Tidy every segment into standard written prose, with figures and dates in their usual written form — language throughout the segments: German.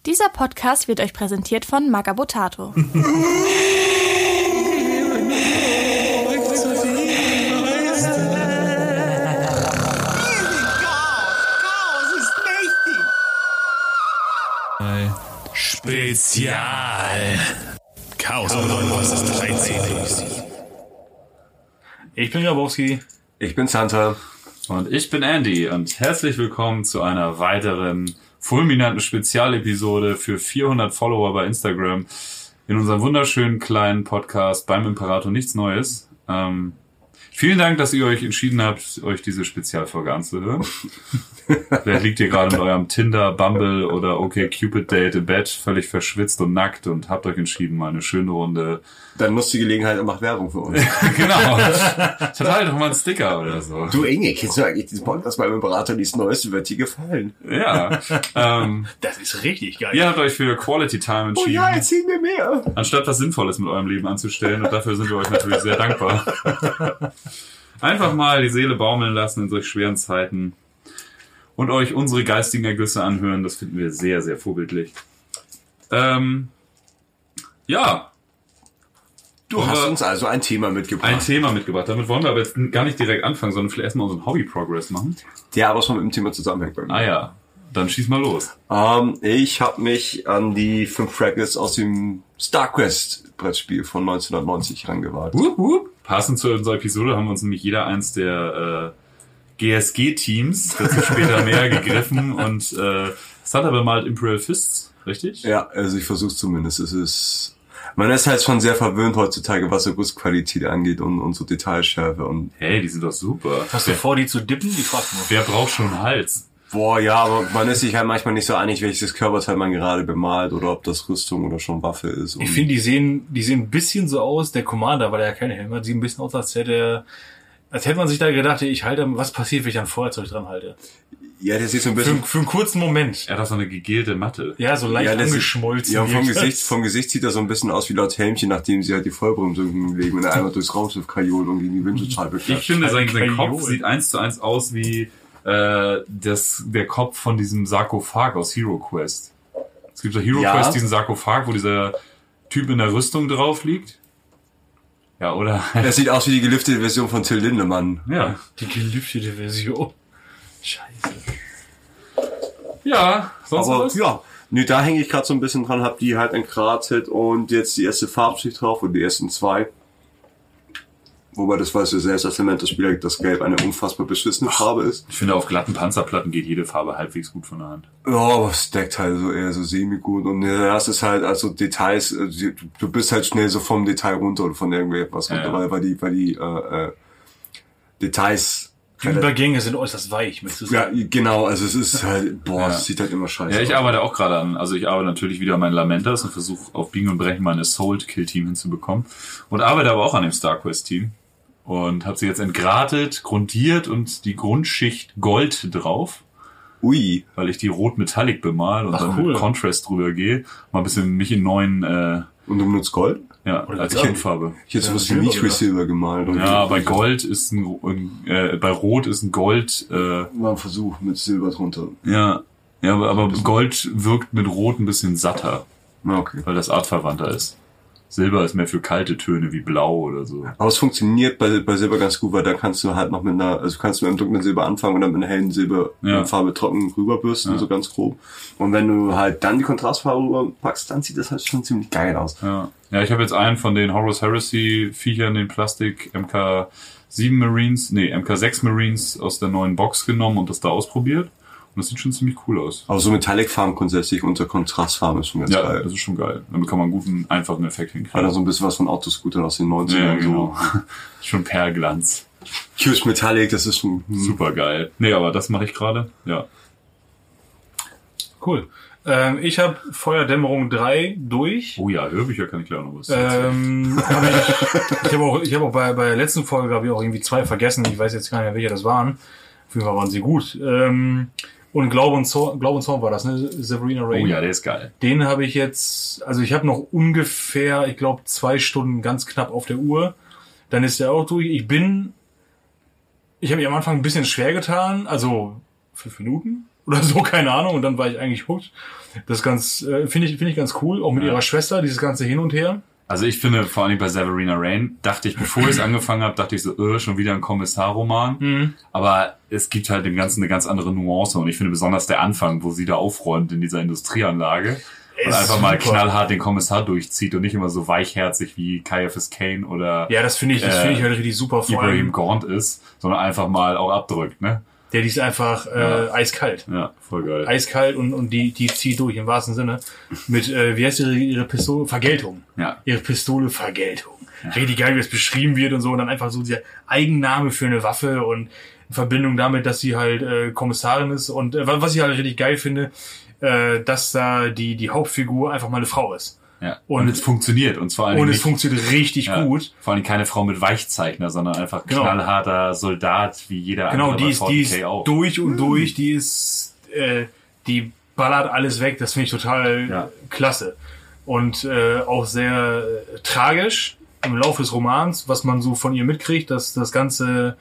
Dieser Podcast wird euch präsentiert von Magabotato. Spezial. Chaos und was ist 13. Ich bin Grabowski. Ich bin Santa. Und ich bin Andy und herzlich willkommen zu einer weiteren fulminanten Spezialepisode für 400 Follower bei Instagram in unserem wunderschönen kleinen Podcast beim Imperator Nichts Neues. Vielen Dank, dass ihr euch entschieden habt, euch diese Spezialfolge anzuhören. Vielleicht liegt ihr gerade mit eurem Tinder, Bumble oder OkCupid-Date im Bett, völlig verschwitzt und nackt und habt euch entschieden, mal eine schöne Runde. Dann nutzt die Gelegenheit und macht Werbung für uns. Genau. Verteilt doch mal einen Sticker oder so. Du Inge, kennst du eigentlich diesen Podcast beim Imperator Nichts Neues? Wird dir gefallen. Ja. Das ist richtig geil. Ihr habt euch für Quality Time entschieden. Oh ja, erzähl mir mehr. Anstatt was Sinnvolles mit eurem Leben anzustellen. Und dafür sind wir euch natürlich sehr dankbar. Einfach mal die Seele baumeln lassen in solch schweren Zeiten. Und euch unsere geistigen Ergüsse anhören. Das finden wir sehr, sehr vorbildlich. Ja. Du hast uns also ein Thema mitgebracht. Ein Thema mitgebracht. Damit wollen wir aber jetzt gar nicht direkt anfangen, sondern vielleicht erstmal unseren Hobby-Progress machen. Der aber schon mit dem Thema zusammenhängt bei mir. Ah ja, dann schieß mal los. Ich habe mich an die 5 Fragments aus dem StarQuest Brettspiel von 1990 rangewagt. Passend zu unserer Episode haben wir uns nämlich jeder eins der GSG-Teams, dazu später mehr gegriffen und es hat aber bemalt Imperial Fists, richtig? Ja, also ich versuch's zumindest. Man ist halt schon sehr verwöhnt heutzutage, was so Gussqualität angeht und so Detailschärfe und. Hey, die sind doch super. Hast du vor, die zu dippen? Die fragt nur. Wer braucht schon einen Hals? Boah, ja, aber man ist sich halt manchmal nicht so einig, welches Körperteil man gerade bemalt oder ob das Rüstung oder schon Waffe ist. Ich finde, die sehen ein bisschen so aus, der Commander, weil er ja keine Helme hat, sieht ein bisschen aus, als hätte man sich da gedacht, ich halte, was passiert, wenn ich ein Feuerzeug dran halte? Ja, der sieht so ein bisschen... Für einen kurzen Moment. Er hat auch so eine gegelte Matte. Ja, so leicht angeschmolzen. Ja, vom Gesicht sieht er so ein bisschen aus wie Lord Helmchen, nachdem sie halt die Vollbremse legen und er einmal durchs Raumschiff kajolt und gegen die Windschutzscheibe klatscht. Ich finde, sein Kopf sieht 1:1 aus wie der Kopf von diesem Sarkophag aus Hero Quest. Es gibt so Hero Quest, diesen Sarkophag, wo dieser Typ in der Rüstung drauf liegt. Ja, oder? Das sieht aus wie die gelüftete Version von Till Lindemann. Ja. Die gelüftete Version. Scheiße. Ja, sonst aber was? ja, da hänge ich gerade so ein bisschen dran, hab die halt entgratet und jetzt die erste Farbschicht drauf und die ersten 2. Wobei das weißt du selbst als Elementarspieler, dass Gelb eine unfassbar beschissene Farbe ist. Ich finde, auf glatten Panzerplatten geht jede Farbe halbwegs gut von der Hand. Ja, aber es deckt halt so eher so semi-gut und das ist halt also Details, du bist halt schnell so vom Detail runter oder von irgendwas runter, weil die Details... Die Übergänge sind äußerst weich, möchtest du sagen? Ja, genau, also es ist halt, es sieht halt immer scheiße aus. Ja, ich arbeite auch gerade an, also ich arbeite natürlich wieder an meinen Lamentas und versuche auf Biegen und Brechen mein Assault-Kill-Team hinzubekommen und arbeite aber auch an dem StarQuest-Team und habe sie jetzt entgratet, grundiert und die Grundschicht Gold drauf. Ui. Weil ich die rot-metallic bemal und mit Contrast drüber gehe, mal ein bisschen mich in neuen... Und du benutzt Gold? Ja, als Grundfarbe. Ich hätte sowas wie Mithril Silber gemalt. Ja, bei Gold ist bei Rot ist ein Gold... War ein Versuch mit Silber drunter. Ja, aber Gold wirkt mit Rot ein bisschen satter. Okay. Weil das artverwandter ist. Silber ist mehr für kalte Töne wie Blau oder so. Aber es funktioniert bei Silber ganz gut, weil da kannst du halt noch kannst du mit einem dunklen Silber anfangen und dann mit einer hellen Silberfarbe trocken rüberbürsten, so ganz grob. Und wenn du halt dann die Kontrastfarbe rüberpackst, dann sieht das halt schon ziemlich geil aus. Ja, ich habe jetzt einen von den Horus Heresy Viechern, den Plastik MK6 Marines aus der neuen Box genommen und das da ausprobiert. Und das sieht schon ziemlich cool aus. Aber so Metallic-Farben grundsätzlich unter Kontrastfarben ist schon ganz geil. Ja, das ist schon geil. Damit kann man einen guten, einfachen Effekt hinkriegen. Oder so ein bisschen was von Autoscootern aus den 90ern. Ja, genau. So. Schon Perlglanz. Huge Metallic, das ist schon... Super geil. Nee, aber das mache ich gerade. Ja. Cool. Ich habe Feuerdämmerung 3 durch. Oh ja, Hörbücher kann ich gleich noch was ich habe auch bei der letzten Folge, glaube ich, auch irgendwie 2 vergessen. Ich weiß jetzt gar nicht mehr, welche das waren. Auf jeden Fall waren sie gut. Und Glaube und Zorn war das, ne? Severina Rain. Oh ja, der ist geil. Den habe ich jetzt, also ich habe noch ungefähr, ich glaube 2 Stunden ganz knapp auf der Uhr. Dann ist der auch durch. Ich habe mich am Anfang ein bisschen schwer getan, also 5 Minuten. oder so, keine Ahnung. Und dann war ich eigentlich hooked. Das ganz, finde ich ganz cool. Auch mit ihrer Schwester, dieses ganze Hin und Her. Also ich finde, vor allem bei Severina Rain, dachte ich, bevor ich es angefangen habe, dachte ich so, schon wieder ein Kommissarroman. Aber es gibt halt dem Ganzen eine ganz andere Nuance. Und ich finde besonders der Anfang, wo sie da aufräumt in dieser Industrieanlage und einfach mal knallhart den Kommissar durchzieht und nicht immer so weichherzig wie Caiaphas Cain oder Ja, das finde ich halt richtig super. Vor allem Ibrahim Gaunt ist, sondern einfach mal auch abdrückt, ne? die ist einfach eiskalt. Ja, voll geil. Eiskalt und die zieht durch im wahrsten Sinne. Mit, wie heißt ihre Pistole? Vergeltung. Ja. Ihre Pistole Vergeltung. Ja. Richtig geil, wie es beschrieben wird und so. Und dann einfach so dieser Eigenname für eine Waffe und in Verbindung damit, dass sie halt Kommissarin ist. Und was ich halt richtig geil finde, dass da die Hauptfigur einfach mal eine Frau ist. Ja. Und es funktioniert. Und vor allem und es funktioniert richtig gut. Vor allem keine Frau mit Weichzeichner, sondern einfach knallharter Soldat, wie jeder andere. Genau, die ist auch. durch und durch, die ballert alles weg. Das finde ich total klasse. Und auch sehr tragisch im Laufe des Romans, was man so von ihr mitkriegt, dass das Ganze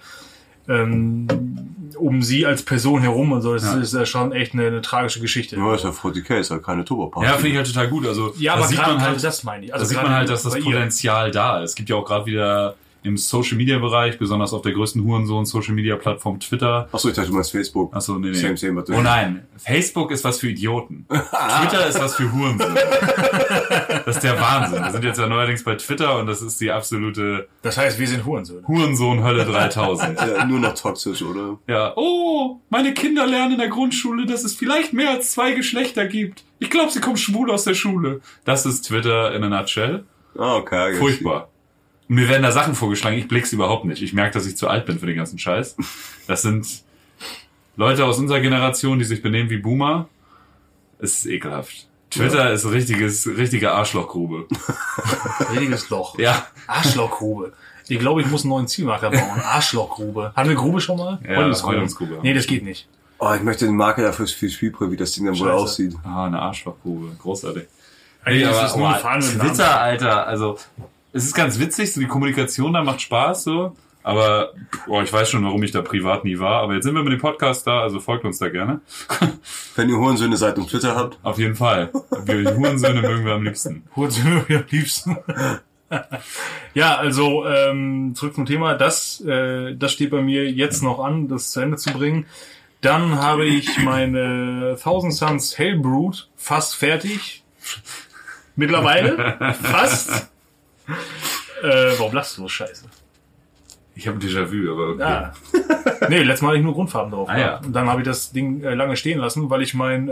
um sie als Person herum und so, das ist ja schon echt eine tragische Geschichte. Ja, ist ja 40k, ist ja keine Turbo-Party. Ja, finde ich halt total gut. Also, ja, aber sieht man halt, das meine ich. Also da sieht man halt, dass das Potenzial da ist. Es gibt ja auch gerade wieder im Social-Media-Bereich, besonders auf der größten Hurensohn-Social-Media-Plattform Twitter. Achso, ich dachte, du meinst Facebook. Achso, nee. Same, oh nein, Facebook ist was für Idioten. Twitter ist was für Hurensohn. Das ist der Wahnsinn. Wir sind jetzt ja neuerdings bei Twitter und das ist die absolute... Das heißt, wir sind Hurensohn. Hurensohn Hölle 3000. Ja, nur noch toxisch, oder? Ja. Oh, meine Kinder lernen in der Grundschule, dass es vielleicht mehr als 2 Geschlechter gibt. Ich glaube, sie kommen schwul aus der Schule. Das ist Twitter in a nutshell. Ah, okay. Furchtbar. Und mir werden da Sachen vorgeschlagen, ich blick's überhaupt nicht. Ich merke, dass ich zu alt bin für den ganzen Scheiß. Das sind Leute aus unserer Generation, die sich benehmen wie Boomer. Es ist ekelhaft. Twitter ist richtige Arschlochgrube. Richtiges Loch. Ja. Arschlochgrube. Ich glaube, ich muss einen neuen Zielmarker bauen. Arschlochgrube. Hatten wir Grube schon mal? Ja, Heulungsgrube. Nee, das geht nicht. Oh, ich möchte den Marker dafür Spielprä, wie das Ding dann wohl aussieht. Ah, eine Arschlochgrube. Großartig. Eigentlich ist das nur eine Twitter, Alter, also... Es ist ganz witzig, so die Kommunikation da macht Spaß, so. Aber, ich weiß schon, warum ich da privat nie war. Aber jetzt sind wir mit dem Podcast da, also folgt uns da gerne. Wenn ihr Hurensöhne seid und Twitter habt. Auf jeden Fall. Wir Hurensöhne mögen wir am liebsten. Hurensöhne mögen wir am liebsten. Ja, also, zurück zum Thema. Das steht bei mir jetzt noch an, das zu Ende zu bringen. Dann habe ich meine Thousand Suns Hellbrood fast fertig. Mittlerweile. Fast. Warum lachst du so scheiße? Ich habe ein Déjà-vu, aber okay. Ja. Nee, letztes Mal hatte ich nur Grundfarben drauf. Ja. Und dann habe ich das Ding lange stehen lassen, weil ich mein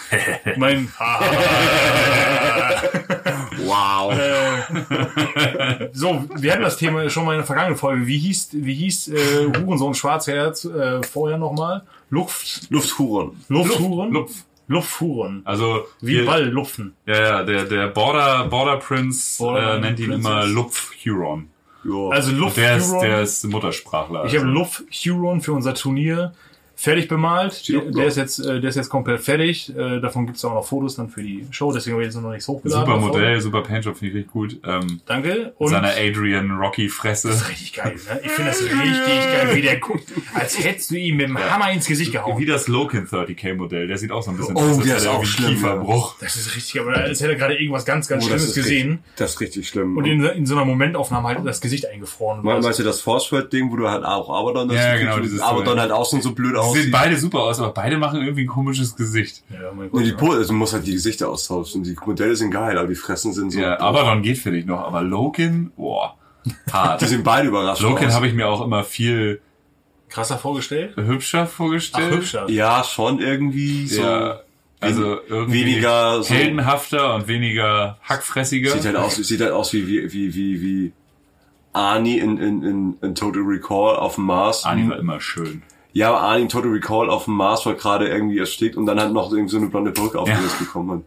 Wow. So, wir hatten das Thema schon mal in der vergangenen Folge. Wie hieß Hurensohn Schwarzherz vorher nochmal? Lufthuren. Lufthuren. Also wie Ball lupfen. Ja, der Border Prince nennt ihn immer Lufthuron. Ja. Also Lufthuron. Der ist Muttersprachler. Ich habe Lufthuron für unser Turnier fertig bemalt. Der ist jetzt komplett fertig. Davon gibt es auch noch Fotos dann für die Show, deswegen habe ich jetzt noch nichts hochgeladen. Super Modell, super Paintjob, finde ich richtig gut. Danke. Und seine Adrian Rocky Fresse. Das ist richtig geil, ne? Ich finde das richtig geil, wie der guckt, als hättest du ihm mit dem Hammer ins Gesicht gehauen. Wie das Loken 30k Modell, der sieht auch so ein bisschen aus, als hätte er irgendwie einen Kieferbruch. Das ist richtig, aber als hätte er gerade irgendwas ganz Schlimmes gesehen. Das ist richtig schlimm. Und in so einer Momentaufnahme halt das Gesicht eingefroren. Meinst du das Force-Ding, wo du halt auch Abaddon das dieses Abaddon halt außen so blöd aussieht? Sehen beide super aus, aber beide machen irgendwie ein komisches Gesicht. Ja, mein Gott. Du musst halt die Gesichter austauschen. Die Modelle sind geil, aber die Fressen sind so... Ja, Abaddon geht für dich noch, aber Loken, hart. Die sind beide überrascht. Loken habe ich mir auch immer viel... krasser vorgestellt? Hübscher vorgestellt? Ach, hübscher. Ja, schon irgendwie so... Ja, also irgendwie weniger so heldenhafter und weniger hackfressiger. Sieht halt aus wie Arnie in Total Recall auf dem Mars. Arnie war immer schön. Ja, aber Arnie in Total Recall auf dem Mars war gerade irgendwie erstickt und dann hat noch irgendwie so eine blonde Brücke aufgelöst bekommen.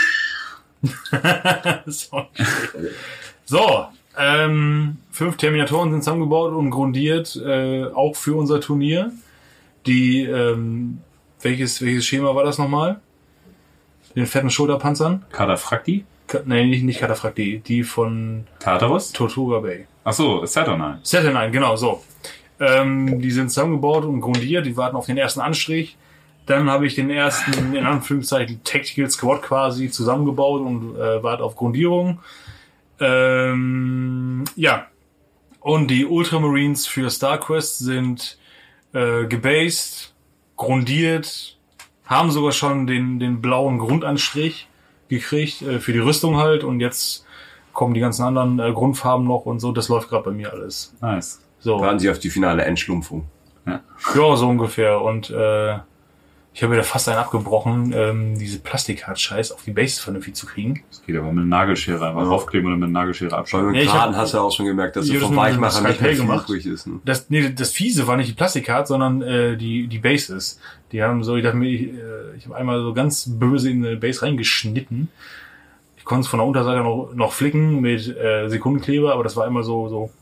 So, 5 Terminatoren sind zusammengebaut und grundiert, auch für unser Turnier. Die, welches Schema war das nochmal? Den fetten Schulterpanzern? Kadafrakti? Nein, nicht Kadafrakti, die von Tartarus? Tortuga Bay. Achso, Saturnine. Saturnine, genau, so. Die sind zusammengebaut und grundiert, die warten auf den ersten Anstrich. Dann habe ich den ersten, in Anführungszeichen, Tactical Squad quasi zusammengebaut und warte auf Grundierung. Ja. Und die Ultramarines für StarQuest sind gebased, grundiert, haben sogar schon den blauen Grundanstrich gekriegt, für die Rüstung halt. Und jetzt kommen die ganzen anderen Grundfarben noch und so. Das läuft gerade bei mir alles. Nice. So. Warten Sie auf die finale Endschlumpfung. Ja, so ungefähr. Und ich habe mir da fast einen abgebrochen, diese Plastikhartscheiß auf die Bases vernünftig zu kriegen. das geht aber mit einer Nagelschere einfach raufkleben oder mit einer Nagelschere Bei abschneiden. den Ja, Karten hast du auch schon gemerkt, dass du vom Weichmacher nicht mehr viel übrig ist. Ne? Das Fiese war nicht die Plastikhart, sondern die Bases. Die haben so, ich dachte mir, ich habe einmal so ganz böse in eine Base reingeschnitten. Ich konnte es von der Unterseite noch flicken mit Sekundenkleber, aber das war immer so.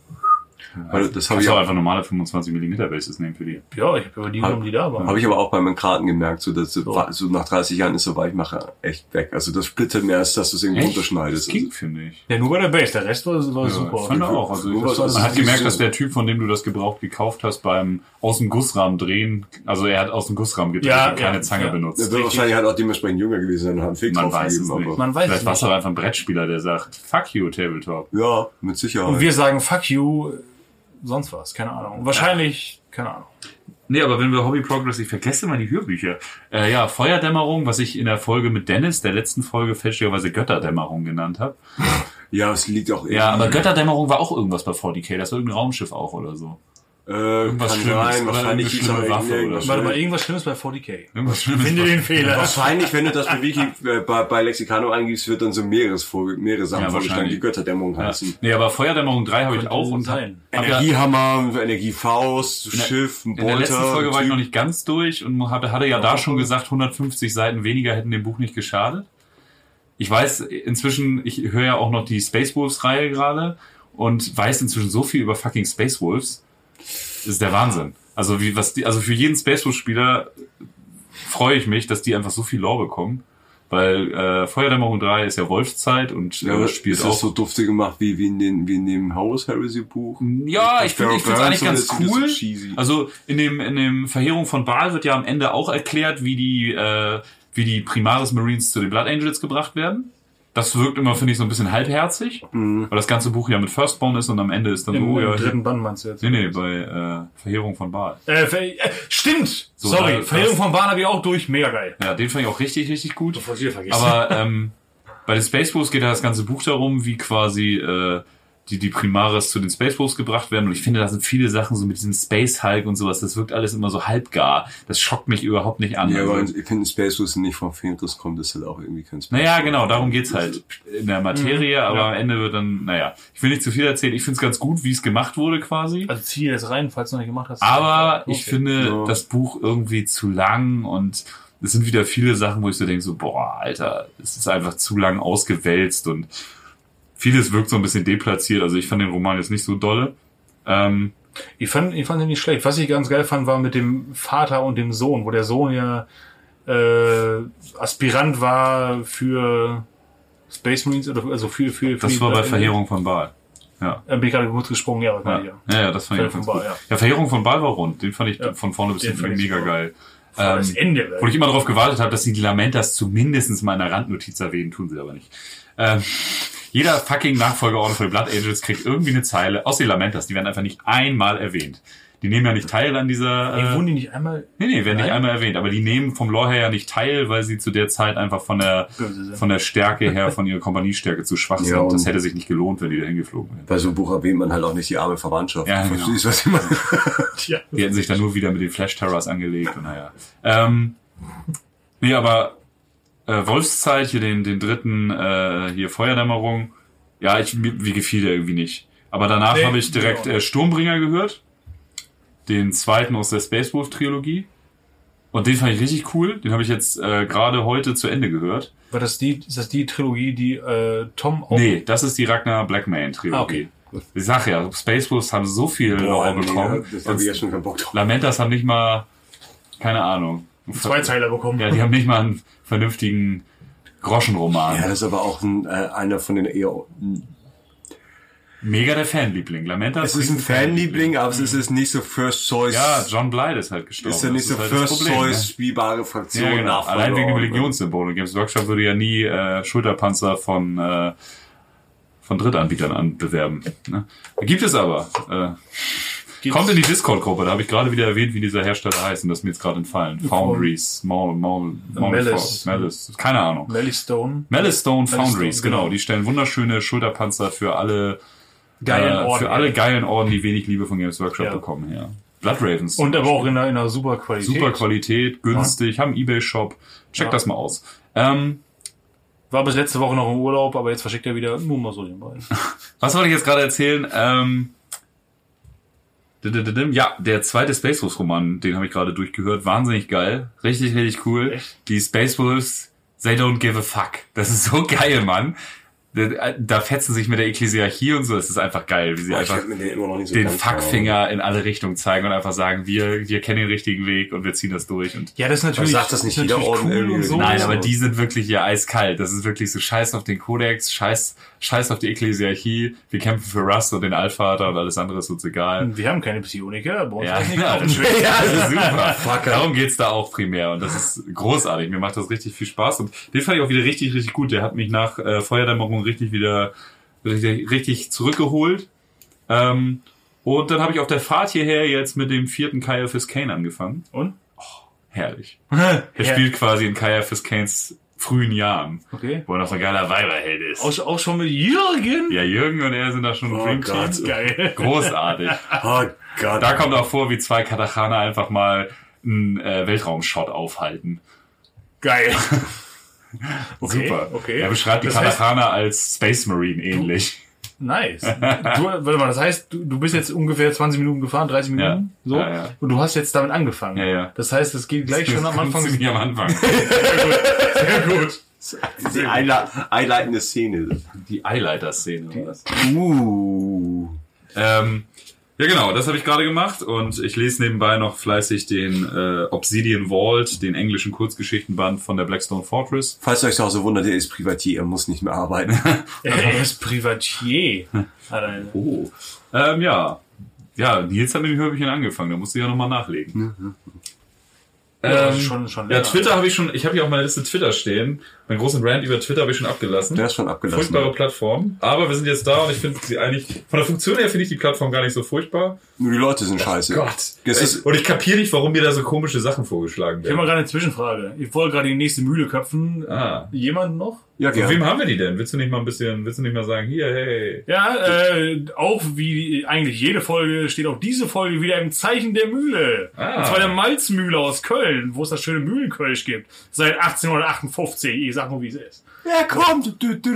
Weil das habe Kannst ich du auch, einfach normale 25mm Bases nehmen für die. Ja, ich habe über die genommen, die da waren. habe ich aber auch bei meinen Karten gemerkt, so dass so nach 30 Jahren ist der Weichmacher echt weg. Also das splittert mehr, als dass du es irgendwie Das runterschneidest. ging, finde ich. Ja, nur bei der Base, der Rest war Ja, super. ich fand auch. Also Was man hat gemerkt, so- dass der Typ, von dem du das gebraucht gekauft hast, beim aus dem Gussrahmen drehen, also er hat aus dem Gussrahmen gedreht Ja, und keine ja, Zange ja. benutzt. Der wird wahrscheinlich halt auch dementsprechend jünger gewesen sein und hat einen Fick Man drauf weiß es gegeben, nicht. aber Man weiß Vielleicht es war es nicht. aber einfach ein Brettspieler, der sagt, fuck you, Tabletop. ja, mit Sicherheit. Und wir sagen fuck you, sonst was, keine Ahnung. Wahrscheinlich, keine Ahnung. Nee, aber wenn wir Hobby Progress, ich vergesse mal die Hörbücher. Ja, Feuerdämmerung, was ich in der Folge mit Dennis, der letzten Folge fälschlicherweise Götterdämmerung genannt habe. Ja, es liegt auch Ja, aber Götterdämmerung war auch irgendwas bei 40k, das war irgendein Raumschiff auch oder so. kann Schlimmes sein, oder wahrscheinlich irgendeine hieß schlimme auch Waffe irgendwas oder Warte mal, schnell. irgendwas Schlimmes bei 40k. Irgendwas Schlimmes. Finde den Fehler. Wahrscheinlich, wenn du das bei Wiki, bei Lexicano eingibst, wird dann so mehrere Sachen Ja, vorgeschlagen, wahrscheinlich. die Götterdämmung Ja. heißen. Nee, aber Feuerdämmerung 3 habe ich Könnte auch und sein. hab ja, Energiehammer, Energiefaust, Schiff, ein in der letzten Bolter. Folge war ich Typ. noch nicht ganz durch und hatte ja da schon gesagt, 150 Seiten weniger hätten dem Buch nicht geschadet. Ich weiß inzwischen, ich höre ja auch noch die Space Wolves Reihe gerade und weiß inzwischen so viel über fucking Space Wolves. Das ist der Wahnsinn. Also also für jeden Space Wolves Spieler freue ich mich, dass die einfach so viel Lore bekommen. Weil Feuerdämmerung 3 ist ja Wolfszeit und Ja, aber spielt ist auch das so duftig gemacht wie in dem Horus Heresy Buch? Ja, ich finde es eigentlich ganz das ist so cool. cheesy. Also in dem Verheerung von Baal wird ja am Ende auch erklärt, wie die Primaris Marines zu den Blood Angels gebracht werden. Das wirkt immer, finde ich, so ein bisschen halbherzig, weil das ganze Buch ja mit Firstborn ist und am Ende ist dann Im ja, dritten Band meinst du jetzt? nee, bei Verheerung von Baal. Stimmt! So, Sorry, da- Verheerung das- von Bahn habe ich auch durch, mega geil. Ja, den fand ich auch richtig, richtig gut. Bevor ich wieder vergesse. Aber bei den Space Wolves geht ja das ganze Buch darum, wie quasi die Primaris zu den Space Wolves gebracht werden. Und ich finde, da sind viele Sachen so mit diesem Space Hulk und sowas. Das wirkt alles immer so halbgar. Das schockt mich überhaupt nicht an. Ja, aber Also, ich finde, Space Wolves nicht vom Fenris kommt, ist halt auch irgendwie kein Space. naja, genau, darum geht's halt in der Materie, aber am Ende wird dann, naja, ich will nicht zu viel erzählen. Ich finde es ganz gut, wie es gemacht wurde quasi. Also zieh dir das rein, falls du noch nicht gemacht hast. Aber Okay. ich finde Ja. das Buch irgendwie zu lang und es sind wieder viele Sachen, wo ich so denke, so, boah, Alter, es ist einfach zu lang ausgewälzt und vieles wirkt so ein bisschen deplatziert. Also ich fand den Roman jetzt nicht so dolle. Ich fand ihn nicht schlecht. Was ich ganz geil fand, war mit dem Vater und dem Sohn, wo der Sohn ja Aspirant war für Space Marines oder also für Das die- war bei Verheerung von Baal. Ja. Bin ich gerade kurz gesprungen, ja, Ja, ja. ja, das fand ich auch Verheerung ganz von gut. Baal, ja. Ja, Verheerung von Baal war rund. Den fand ich Ja, von vorne bis den hinten fand ich mega super. geil. Vor das Ende. Wo ich immer darauf gewartet habe, dass die Lamentas zumindest mal in einer Randnotiz erwähnen, tun sie aber nicht. Jeder fucking Nachfolgeorden von den Blood Angels kriegt irgendwie eine Zeile, aus den Lamentas, die werden einfach nicht einmal erwähnt. Die nehmen ja nicht teil an dieser... Wurden die nicht einmal Nee, werden nicht Nein? einmal erwähnt, aber die nehmen vom Lore her ja nicht teil, weil sie zu der Zeit einfach von der Stärke her, von ihrer Kompaniestärke zu schwach sind. Ja, und- Das hätte sich nicht gelohnt, wenn die da hingeflogen wären. Bei so einem Buch erwähnt man halt auch nicht die arme Verwandtschaft. Ja, genau. Verstehst du, was ich meine? Tja. Die hätten sich dann nur wieder mit den Flash Terrors angelegt und naja. Nee, aber Wolfszeit, hier den dritten, hier Feuerdämmerung, ja, mir gefiel der irgendwie nicht. Aber danach Nee, habe ich direkt ja. Sturmbringer gehört. Den zweiten aus der Space Wolf Trilogie. Und den fand ich richtig cool. Den habe ich jetzt gerade heute zu Ende gehört. Ist das die Trilogie, die Tom auch... Nee, das ist die Ragnar Blackmane Trilogie. Ich sag ja, Space Wolves haben so viel Lore bekommen. das habe ich ja schon keinen Bock drauf. Lamentas haben nicht mal, keine Ahnung. Zwei Zeiler bekommen. Ja, die haben nicht mal einen vernünftigen Groschenroman. Ja, das ist aber auch einer von den eher mega der Fanliebling. Lamenta Es ist ein Fanliebling, aber es ist nicht so First Choice. Ja, John Blythe ist halt gestorben. Ist ja nicht so halt First Choice spielbare Fraktion. Ja, genau. Allein wegen dem Religionssymbol. Und Games Workshop würde ja nie Schulterpanzer von Drittanbietern bewerben. Ne? Gibt es aber. Kommt in die Discord-Gruppe, da habe ich gerade wieder erwähnt, wie dieser Hersteller heißt, und das ist mir jetzt gerade entfallen. Foundries, Malice, keine Ahnung. Malice Foundries, genau. Die stellen wunderschöne Schulterpanzer für alle geilen Orden, die wenig Liebe von Games Workshop bekommen. Ja. Blood Ravens. Und aber auch in einer super Qualität. Super Qualität, günstig, haben einen eBay-Shop. Check das mal aus. War bis letzte Woche noch im Urlaub, aber jetzt verschickt er wieder nur mal so den Ball. Was wollte ich jetzt gerade erzählen? Ja, der zweite Space Wolves Roman, den habe ich gerade durchgehört. Wahnsinnig geil. Richtig, richtig cool. Echt? Die Space Wolves, they don't give a fuck. Das ist so geil, Mann. Da fetzen sich mit der Ekklesiarchie und so. Das ist einfach geil, wie sie einfach den Fuckfinger in alle Richtungen zeigen und einfach sagen, wir kennen den richtigen Weg und wir ziehen das durch. Und ja, das ist natürlich, sagt das nicht jeder Orden cool und so. Nein, aber die sind wirklich hier eiskalt. Das ist wirklich so scheiß auf den Kodex, scheiß auf die Ekklesiarchie. Wir kämpfen für Rust und den Allvater und alles andere ist uns egal. Wir haben keine Psioniker, bei uns Ja, nicht ja, das ist super. Fucker. Darum geht's da auch primär und das ist großartig. Mir macht das richtig viel Spaß und den fand ich auch wieder richtig, richtig gut. Der hat mich nach Feuerdämmerung richtig zurückgeholt. Und dann habe ich auf der Fahrt hierher jetzt mit dem 4. Caiaphas Cain angefangen. Und? Herrlich. Er spielt quasi in Caiaphas Cains frühen Jahren. Okay. Wo er noch so ein geiler Weiberheld ist. Auch schon mit Jürgen? Ja, Jürgen und er sind da schon ein Dream Team. Gott. Geil. Großartig. Oh Gott. Da kommt auch vor, wie 2 Katachana einfach mal einen Weltraumshot aufhalten. Geil. Okay, Super. okay. Er beschreibt die Das heißt- Katachana als Space Marine ähnlich. Nice. Warte mal, das heißt, du bist jetzt ungefähr 20 Minuten gefahren, 30 Minuten? Ja. So? Ja, ja. Und du hast jetzt damit angefangen. Ja, ja. Das heißt, es geht gleich schon am Anfang. Ziemlich am Anfang. Sehr gut. Die einleitende Szene. Die Eileiter-Szene. oder was? Ja genau, das habe ich gerade gemacht und ich lese nebenbei noch fleißig den Obsidian Vault, den englischen Kurzgeschichtenband von der Blackstone Fortress. Falls ihr euch auch so wundert, er ist Privatier, er muss nicht mehr arbeiten. Er ist Privatier. Oh. Ja, Nils hat mit dem Hörbchen angefangen, da musste ich ja nochmal nachlegen. Schon Ja, länger. Twitter habe ich schon, ich habe hier auf meiner Liste Twitter stehen. Meinen großen Rant über Twitter habe ich schon abgelassen. Der ist schon abgelassen. Furchtbare Plattform. Aber wir sind jetzt da und ich finde sie eigentlich, von der Funktion her finde ich die Plattform gar nicht so furchtbar. Nur die Leute sind scheiße. Gott. Es ist, Und ich kapiere nicht, warum mir da so komische Sachen vorgeschlagen Ich habe werden. mal gerade eine Zwischenfrage. Ich wollte gerade die nächste Mühle köpfen. Jemanden noch? ja, Von wem gerne. haben wir die denn? Willst du nicht mal sagen, hier, hey. Ja, auch wie eigentlich jede Folge steht auch diese Folge wieder im Zeichen der Mühle. Und zwar der Malzmühle aus Köln, wo es das schöne Mühlenkölsch gibt. Seit 1858. Ich sag nur, wie es ist. Wer kommt?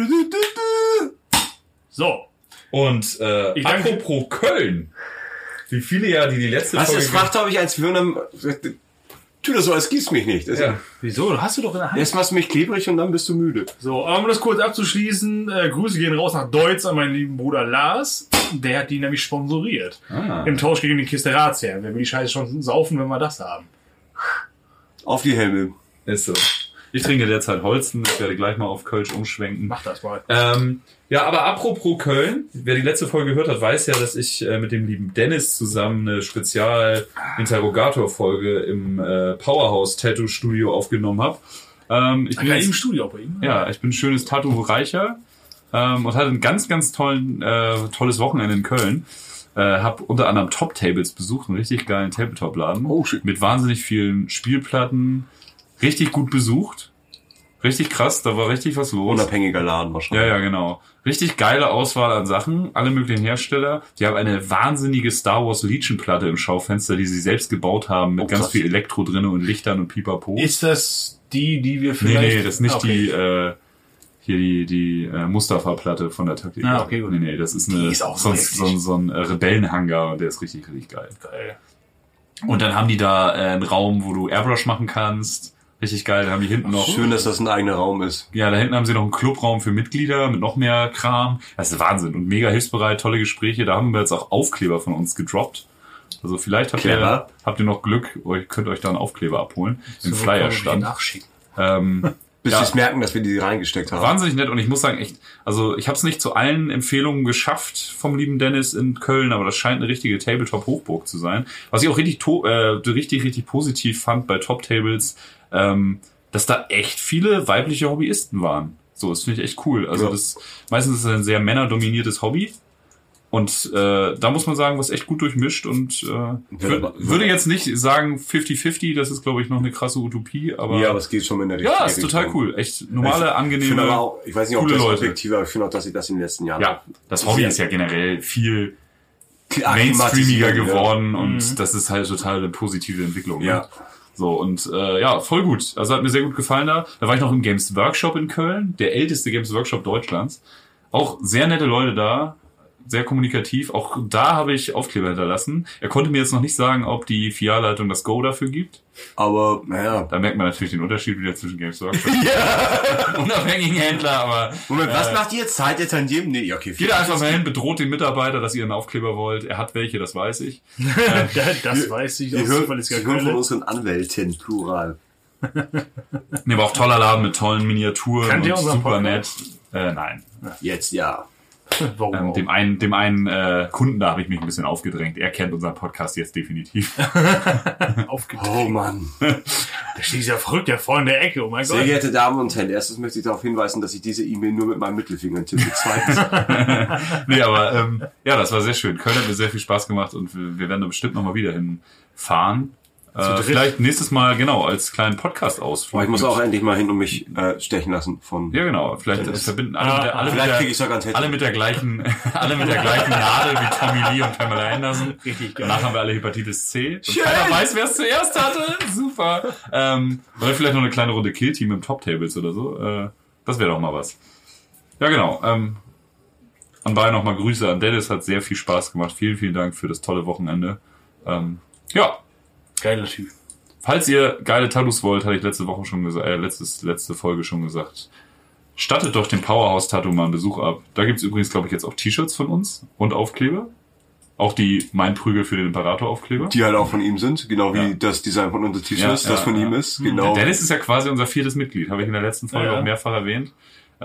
So. Und Ich danke- apropos Köln. Wie viele ja, die letzte Was, Folge... es fragt, ob ich eins für einem... Tu das so, als gibt's mich nicht. Ja. Wieso? Hast du doch in der Hand. Erst machst du mich klebrig und dann bist du müde. So, aber um das kurz abzuschließen, Grüße gehen raus nach Deutz an meinen lieben Bruder Lars. Der hat die nämlich sponsoriert. Im Tausch gegen die Kiste Ratsherr. Wer will die Scheiße schon saufen, wenn wir das haben? Auf die Helme. Ist so. Ich trinke derzeit Holzen. Ich werde gleich mal auf Kölsch umschwenken. Mach das mal. Ja, aber apropos Köln, wer die letzte Folge gehört hat, weiß ja, dass ich mit dem lieben Dennis zusammen eine Spezial-Interrogator-Folge im Powerhouse-Tattoo-Studio aufgenommen habe. Ich bin Im jetzt, Studio bei ihm. ja, ich bin ein schönes Tattoo-Reicher und hatte ein ganz, ganz tolles Wochenende in Köln. Hab unter anderem Top Tables besucht, einen richtig geilen Tabletop-Laden. Oh, shit. Mit wahnsinnig vielen Spielplatten. Richtig gut besucht. Richtig krass, da war richtig was los. Unabhängiger Laden wahrscheinlich. Ja, genau. Richtig geile Auswahl an Sachen, alle möglichen Hersteller. Die haben eine wahnsinnige Star Wars Legion-Platte im Schaufenster, die sie selbst gebaut haben, mit ganz krass. viel Elektro drinne und Lichtern und Pipapo. Ist das die wir vielleicht... Nee, das ist nicht Okay. die Mustafa-Platte von der Taktik. Ah, okay, gut. Nee, das ist Die ist auch so heftig. ein Rebellenhangar und der ist richtig, richtig geil. Geil. Und dann haben die da einen Raum, wo du Airbrush machen kannst. Richtig geil. Dann haben die hinten noch... Schön, dass das ein eigener Raum ist. Ja, da hinten haben sie noch einen Clubraum für Mitglieder mit noch mehr Kram. Das ist Wahnsinn und mega hilfsbereit, tolle Gespräche. Da haben wir jetzt auch Aufkleber von uns gedroppt. Also vielleicht habt ihr noch Glück, könnt euch da einen Aufkleber abholen. Im Flyerstand. Nachschicken. Bis sie es merken, dass wir die reingesteckt haben. Wahnsinnig nett und ich muss sagen, echt, also ich habe es nicht zu allen Empfehlungen geschafft vom lieben Dennis in Köln, aber das scheint eine richtige Tabletop-Hochburg zu sein. Was ich auch richtig positiv fand bei Top-Tables, dass da echt viele weibliche Hobbyisten waren. So, das finde ich echt cool. Also meistens ist es ein sehr männerdominiertes Hobby. Und da muss man sagen, was echt gut durchmischt und würde jetzt nicht sagen 50-50, das ist, glaube ich, noch eine krasse Utopie, aber... Ja, aber es geht schon in der Richtung. Ja, ist total cool. Echt normale, angenehme, aber auch, ich weiß nicht, ob coole das Leute. objektiv, aber ich finde auch, dass sie das in den letzten Jahren... Ja, das Hobby ist ja generell viel mainstreamiger geworden und das ist halt total eine positive Entwicklung. Ja. Ne? So, und voll gut. Also hat mir sehr gut gefallen da. Da war ich noch im Games Workshop in Köln, der älteste Games Workshop Deutschlands. Auch sehr nette Leute da. Sehr kommunikativ. Auch da habe ich Aufkleber hinterlassen. Er konnte mir jetzt noch nicht sagen, ob die Filialleitung das Go dafür gibt. Aber, naja. Da merkt man natürlich den Unterschied wieder zwischen Games Workshop und unabhängigen Händler, aber... Moment, was macht ihr jetzt? Zahlt jetzt an jedem? Nee, okay. Geht einfach mal hin, bedroht den Mitarbeiter, dass ihr einen Aufkleber wollt. Er hat welche, das weiß ich. Das weiß ich. Wir hören von unseren Anwälten, plural. Nee, aber auch toller Laden mit tollen Miniaturen Kennt ihr und unseren super Podcast? nett. Nein. Jetzt ja. Warum? Dem einen Kunden, da habe ich mich ein bisschen aufgedrängt. Er kennt unseren Podcast jetzt definitiv. Oh Mann. Da steht ja verrückt, ja vor in der Ecke, oh mein Gott. Sehr geehrte Damen und Herren, erstens möchte ich darauf hinweisen, dass ich diese E-Mail nur mit meinem Mittelfinger tippe. Zweitens. Nee, aber ja, das war sehr schön. Köln hat mir sehr viel Spaß gemacht und wir werden da bestimmt nochmal wieder hinfahren. Vielleicht nächstes Mal, genau, als kleinen Podcast-Ausflug. Ich muss auch endlich mal hin und mich stechen lassen von... Ja, genau. Vielleicht verbinden alle mit der gleichen Nadel wie Tommy Lee und Pamela Anderson. Richtig geil. Danach haben wir alle Hepatitis C. Und keiner weiß, wer es zuerst hatte. Super. Oder vielleicht noch eine kleine Runde Kill-Team im Top-Tables oder so. Das wäre doch mal was. Ja, genau. Anbei nochmal Grüße an Dennis. Hat sehr viel Spaß gemacht. Vielen, vielen Dank für das tolle Wochenende. Ja. Geiler Typ. Falls ihr geile Tattoos wollt, hatte ich letzte Woche schon gesagt, letzte Folge schon gesagt, stattet doch dem Powerhouse-Tattoo mal einen Besuch ab. Da gibt's übrigens, glaube ich, jetzt auch T-Shirts von uns und Aufkleber. Auch die Mein Prügel für den Imperator-Aufkleber. Die halt auch von ihm sind, genau wie das Design von unseren T-Shirts, das von ihm ist. Genau. Der Dennis ist ja quasi unser 4. Mitglied, habe ich in der letzten Folge auch mehrfach erwähnt.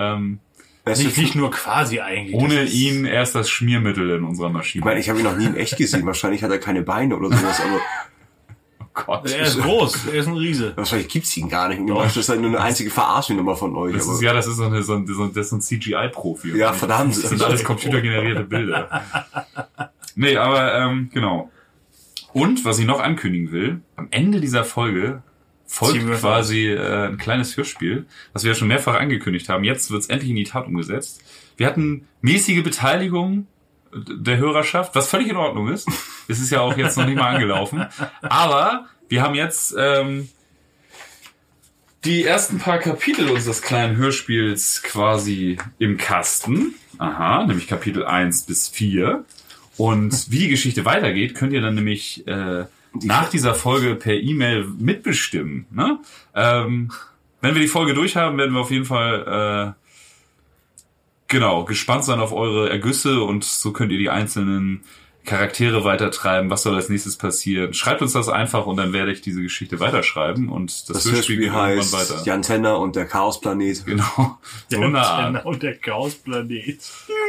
Nicht nur quasi eigentlich. Ohne ihn erst das Schmiermittel in unserer Maschine. Ich meine, ich habe ihn noch nie in echt gesehen. Wahrscheinlich hat er keine Beine oder sowas, aber... Gott. Er ist groß, er ist ein Riese. Wahrscheinlich gibt's ihn gar nicht. Das ist halt nur eine einzige Verarschnummer von euch. Das ist so ein CGI-Profi. Ja, verdammt. Das sind alles computergenerierte Bilder. Nee, aber genau. Und, was ich noch ankündigen will, am Ende dieser Folge folgt quasi ein kleines Hörspiel, was wir ja schon mehrfach angekündigt haben. Jetzt wird's endlich in die Tat umgesetzt. Wir hatten mäßige Beteiligung der Hörerschaft, was völlig in Ordnung ist. Es ist ja auch jetzt noch nicht mal angelaufen. Aber wir haben jetzt die ersten paar Kapitel unseres kleinen Hörspiels quasi im Kasten. Aha, nämlich Kapitel 1 bis 4. Und wie die Geschichte weitergeht, könnt ihr dann nämlich nach dieser Folge per E-Mail mitbestimmen. Ne? Wenn wir die Folge durch haben, werden wir auf jeden Fall gespannt sein auf eure Ergüsse und so könnt ihr die einzelnen Charaktere weitertreiben. Was soll als nächstes passieren? Schreibt uns das einfach und dann werde ich diese Geschichte weiterschreiben und das Hörspiel heißt weiter. Jan Tenner und der Chaosplanet. Genau. Jan Tenner und der Chaosplanet.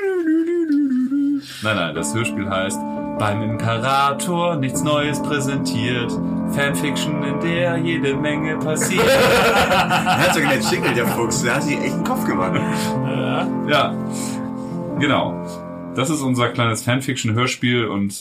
Nein, das Hörspiel heißt Beim Imperator nichts Neues präsentiert. Fanfiction, in der jede Menge passiert. Er hat sogar den Jingle, der Fuchs. Der hat sich echt einen Kopf gemacht. Ja, genau. Das ist unser kleines Fanfiction-Hörspiel und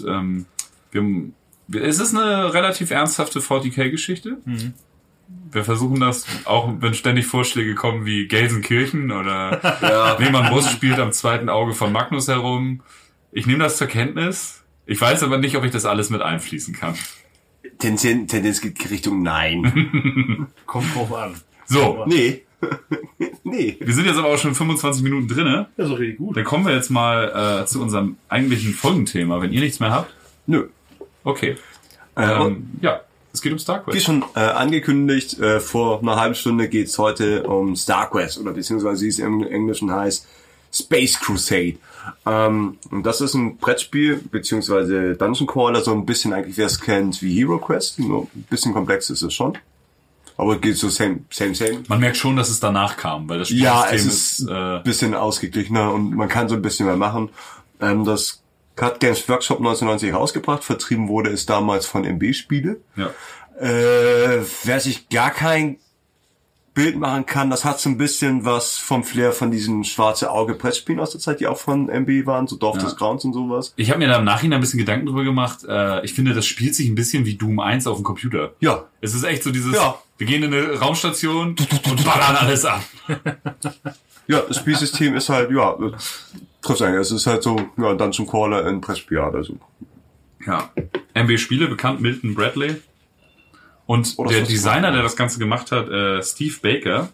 es ist eine relativ ernsthafte 40k-Geschichte. Mhm. Wir versuchen das, auch wenn ständig Vorschläge kommen wie Gelsenkirchen oder Lehmann Bus spielt am zweiten Auge von Magnus herum. Ich nehme das zur Kenntnis. Ich weiß aber nicht, ob ich das alles mit einfließen kann. Tendenz geht Richtung Nein. Kommt drauf an. So. Nee. Nee. Wir sind jetzt aber auch schon 25 Minuten drinne. Das ist doch richtig gut. Dann kommen wir jetzt mal zu unserem eigentlichen Folgenthema. Wenn ihr nichts mehr habt? Nö. Okay. Es geht um StarQuest. Wie schon angekündigt, vor einer halben Stunde geht's heute um StarQuest oder beziehungsweise wie es im Englischen heißt, Space Crusade. Und das ist ein Brettspiel, beziehungsweise Dungeon Crawler, so ein bisschen eigentlich, wer es kennt, wie Hero Quest. Nur ein bisschen komplex ist es schon. Aber geht so same. Man merkt schon, dass es danach kam, weil das Spielsystem Ja, es ist ein bisschen ausgeglichener und man kann so ein bisschen mehr machen. Das hat Games Workshop 1990 rausgebracht, vertrieben wurde es damals von MB Spiele. Ja. Wer sich gar kein Bild machen kann, das hat so ein bisschen was vom Flair von diesen schwarze Auge Brettspielen aus der Zeit, die auch von MB waren, so Dorf des Grauens und sowas. Ich habe mir da im Nachhinein ein bisschen Gedanken drüber gemacht. Ich finde, das spielt sich ein bisschen wie Doom 1 auf dem Computer. Ja. Es ist echt so dieses, wir gehen in eine Raumstation und ballern alles ab. Ja, das Spielsystem ist halt, trifft eigentlich. Es ist halt so, Dungeon Crawler in Brettspielart, also. Ja. MB Spiele, bekannt Milton Bradley. Und der Designer, der das Ganze gemacht hat, Steve Baker,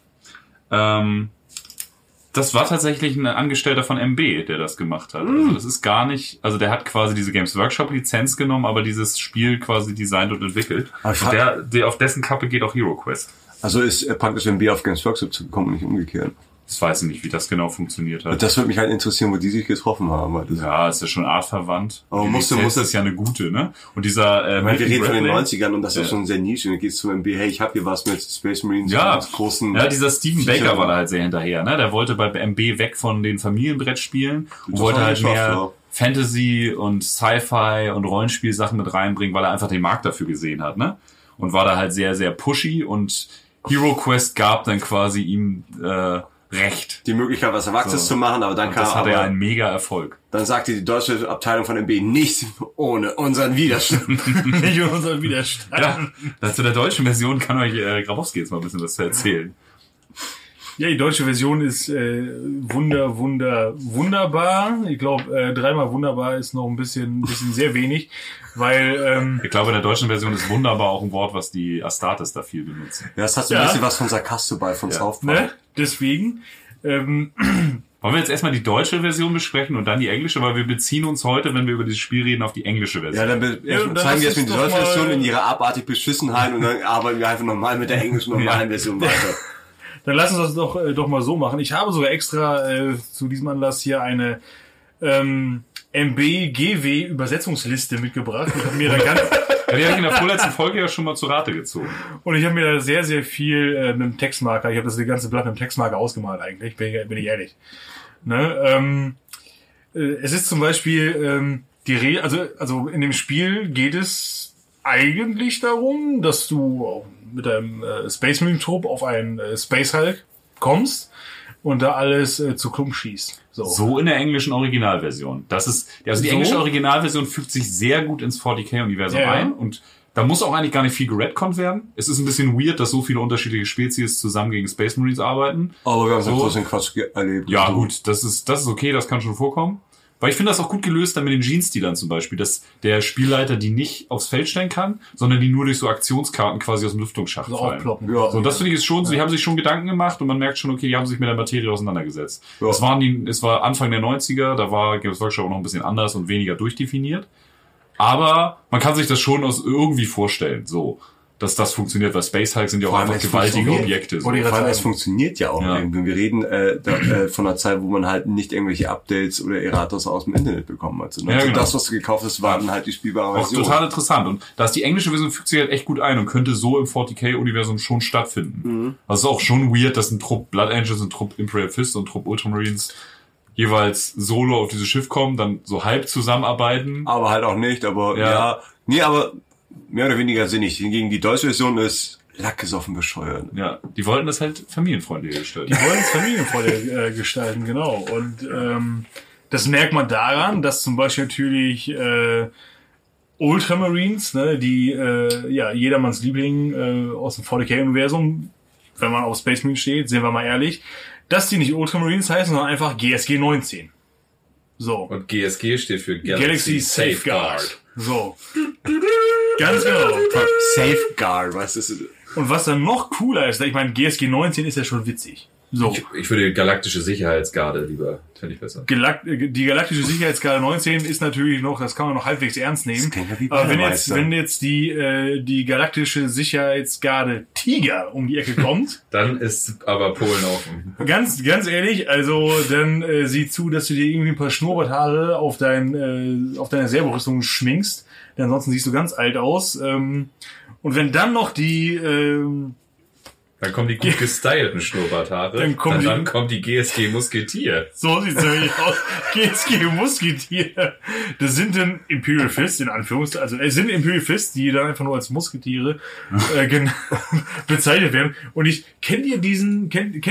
das war tatsächlich ein Angestellter von MB, der das gemacht hat. Also das ist gar nicht, also der hat quasi diese Games Workshop Lizenz genommen, aber dieses Spiel quasi designt und entwickelt. Und der auf dessen Kappe geht auch Hero Quest. Also ist praktisch MB auf Games Workshop zugekommen und nicht umgekehrt. Ich weiß nicht, wie das genau funktioniert hat. Das würde mich halt interessieren, wo die sich getroffen haben. Weil das ist ja schon artverwandt. Aber muss das ja eine gute, ne? Und dieser wir reden von den 90ern und das ist schon sehr Nische. Und dann geht's zum MB, hey, ich habe hier was mit Space Marines und großen... Ja, dieser Steven Baker war da halt sehr hinterher, ne? Der wollte bei MB weg von den Familienbrettspielen und wollte halt mehr Fantasy und Sci-Fi und Rollenspielsachen mit reinbringen, weil er einfach den Markt dafür gesehen hat, ne? Und war da halt sehr, sehr pushy und Hero Quest gab dann quasi ihm Recht. Die Möglichkeit, was Erwachsenes zu machen, aber dann kam das hatte ja einen mega Erfolg. Dann sagte die deutsche Abteilung von MB nicht ohne unseren Widerstand. Nicht ohne unseren Widerstand. Ja, dazu der deutschen Version kann euch Grabowski jetzt mal ein bisschen was erzählen. Ja, die deutsche Version ist wunderbar. Ich glaube, dreimal wunderbar ist noch ein bisschen sehr wenig, weil ich glaube, in der deutschen Version ist wunderbar auch ein Wort, was die Astartes da viel benutzen. Ja, das hat so ein bisschen was von Sarkasto bei von South Park. Ne? Deswegen. Wollen wir jetzt erstmal die deutsche Version besprechen und dann die englische, weil wir beziehen uns heute, wenn wir über dieses Spiel reden, auf die englische Version. Ja, dann zeigen wir jetzt mit die deutsche Version in ihrer abartig Beschissenheit und dann arbeiten wir einfach nochmal mit der englischen normalen Version weiter. Dann lass uns das doch mal so machen. Ich habe sogar extra zu diesem Anlass hier eine MB-GW-Übersetzungsliste mitgebracht. Ich habe mir da ganz die habe ich in der vorletzten Folge ja schon mal zu Rate gezogen. Und ich habe mir da sehr, sehr viel mit dem Textmarker, ich habe das ganze Blatt mit dem Textmarker ausgemalt eigentlich, bin ich ehrlich. Ne? Es ist zum Beispiel also in dem Spiel geht es eigentlich darum, dass du mit deinem Space Marine Trupp auf einen Space Hulk kommst und da alles zu Klump schießt. So in der englischen Originalversion. Die englische Originalversion fügt sich sehr gut ins 40k-Universum ein und da muss auch eigentlich gar nicht viel geredconnt werden. Es ist ein bisschen weird, dass so viele unterschiedliche Spezies zusammen gegen Space Marines arbeiten. Aber wir haben so großen Quatsch erlebt. Ja, gut, das ist okay, das kann schon vorkommen. Weil ich finde das auch gut gelöst dann mit den Gene-Stealern zum Beispiel, dass der Spielleiter die nicht aufs Feld stellen kann, sondern die nur durch so Aktionskarten quasi aus dem Lüftungsschacht fallen. Aufploppen. Ja. So, das finde ich ist schon, die haben sich schon Gedanken gemacht und man merkt schon, okay, die haben sich mit der Materie auseinandergesetzt. Ja. Es war Anfang der 90er, da war Games Workshop auch noch ein bisschen anders und weniger durchdefiniert. Aber man kann sich das schon irgendwie vorstellen, so. Dass das funktioniert, weil Space Hulk sind ja auch einfach gewaltige Objekte. So. Vor allem, es funktioniert ja auch. Ja. Wir reden von einer Zeit, wo man halt nicht irgendwelche Updates oder Erratas aus dem Internet bekommen hat. Ne? Also das, was du gekauft hast, waren halt die spielbare Version. Auch total interessant. Und da ist die englische Version fügt sich halt echt gut ein und könnte so im 40k-Universum schon stattfinden. Mhm. Also ist auch schon weird, dass ein Trupp Blood Angels, ein Trupp Imperial Fist und ein Trupp Ultramarines jeweils solo auf dieses Schiff kommen, dann so halb zusammenarbeiten. Aber halt auch nicht, aber aber mehr oder weniger sinnig. Hingegen die deutsche Version ist lackgesoffen bescheuert. Ja, die wollten das halt familienfreundlich gestalten. Die wollten es familienfreundlich gestalten, genau. Und das merkt man daran, dass zum Beispiel natürlich Ultramarines, ne, die jedermanns Liebling aus dem 40k-Universum, wenn man auf Space Marine steht, sehen wir mal ehrlich, dass die nicht Ultramarines heißen, sondern einfach GSG 19. So. Und GSG steht für Galaxy Safeguard. So. Ganz genau. Safeguard, was ist das? Und was dann noch cooler ist, ich meine, GSG 19 ist ja schon witzig. So. Ich würde Galaktische Sicherheitsgarde lieber, fände ich besser. Die Galaktische Sicherheitsgarde 19 ist natürlich noch, das kann man noch halbwegs ernst nehmen. Aber wenn jetzt die Galaktische Sicherheitsgarde Tiger um die Ecke kommt, dann ist aber Polen offen. Ganz ehrlich, also dann sieh zu, dass du dir irgendwie ein paar Schnurrbarthaare auf deine Servorüstung schminkst, denn ansonsten siehst du ganz alt aus. Und wenn dann noch die Dann kommen die gut gestylten Schnurrbarthaare. Dann kommt die GSG Musketier. So sieht's nämlich aus. GSG Musketier. Das sind dann Imperial Fists, in Anführungszeichen. Also es sind Imperial Fists, die dann einfach nur als Musketiere bezeichnet werden. Und kennt ihr den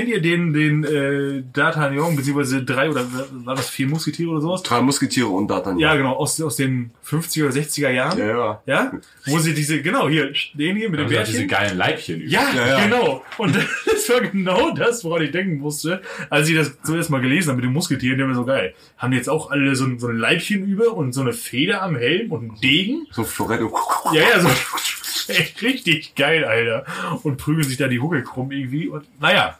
D'Artagnan, beziehungsweise 3 oder war das 4 Musketiere oder sowas? 3 Musketiere und D'Artagnan. Ja, genau, aus den 50er oder 60er Jahren. Ja? Wo sie den hier mit dem Bärtchen. Diese geilen Leibchen über. Ja, genau. Und das war genau das, woran ich denken musste, als ich das zuerst mal gelesen habe mit den Musketieren. Die haben mir so geil. Haben die jetzt auch alle so ein Leibchen über und so eine Feder am Helm und einen Degen? So Floretto. Ja, so echt richtig geil, Alter. Und prügeln sich da die Hucke krumm irgendwie. Und naja.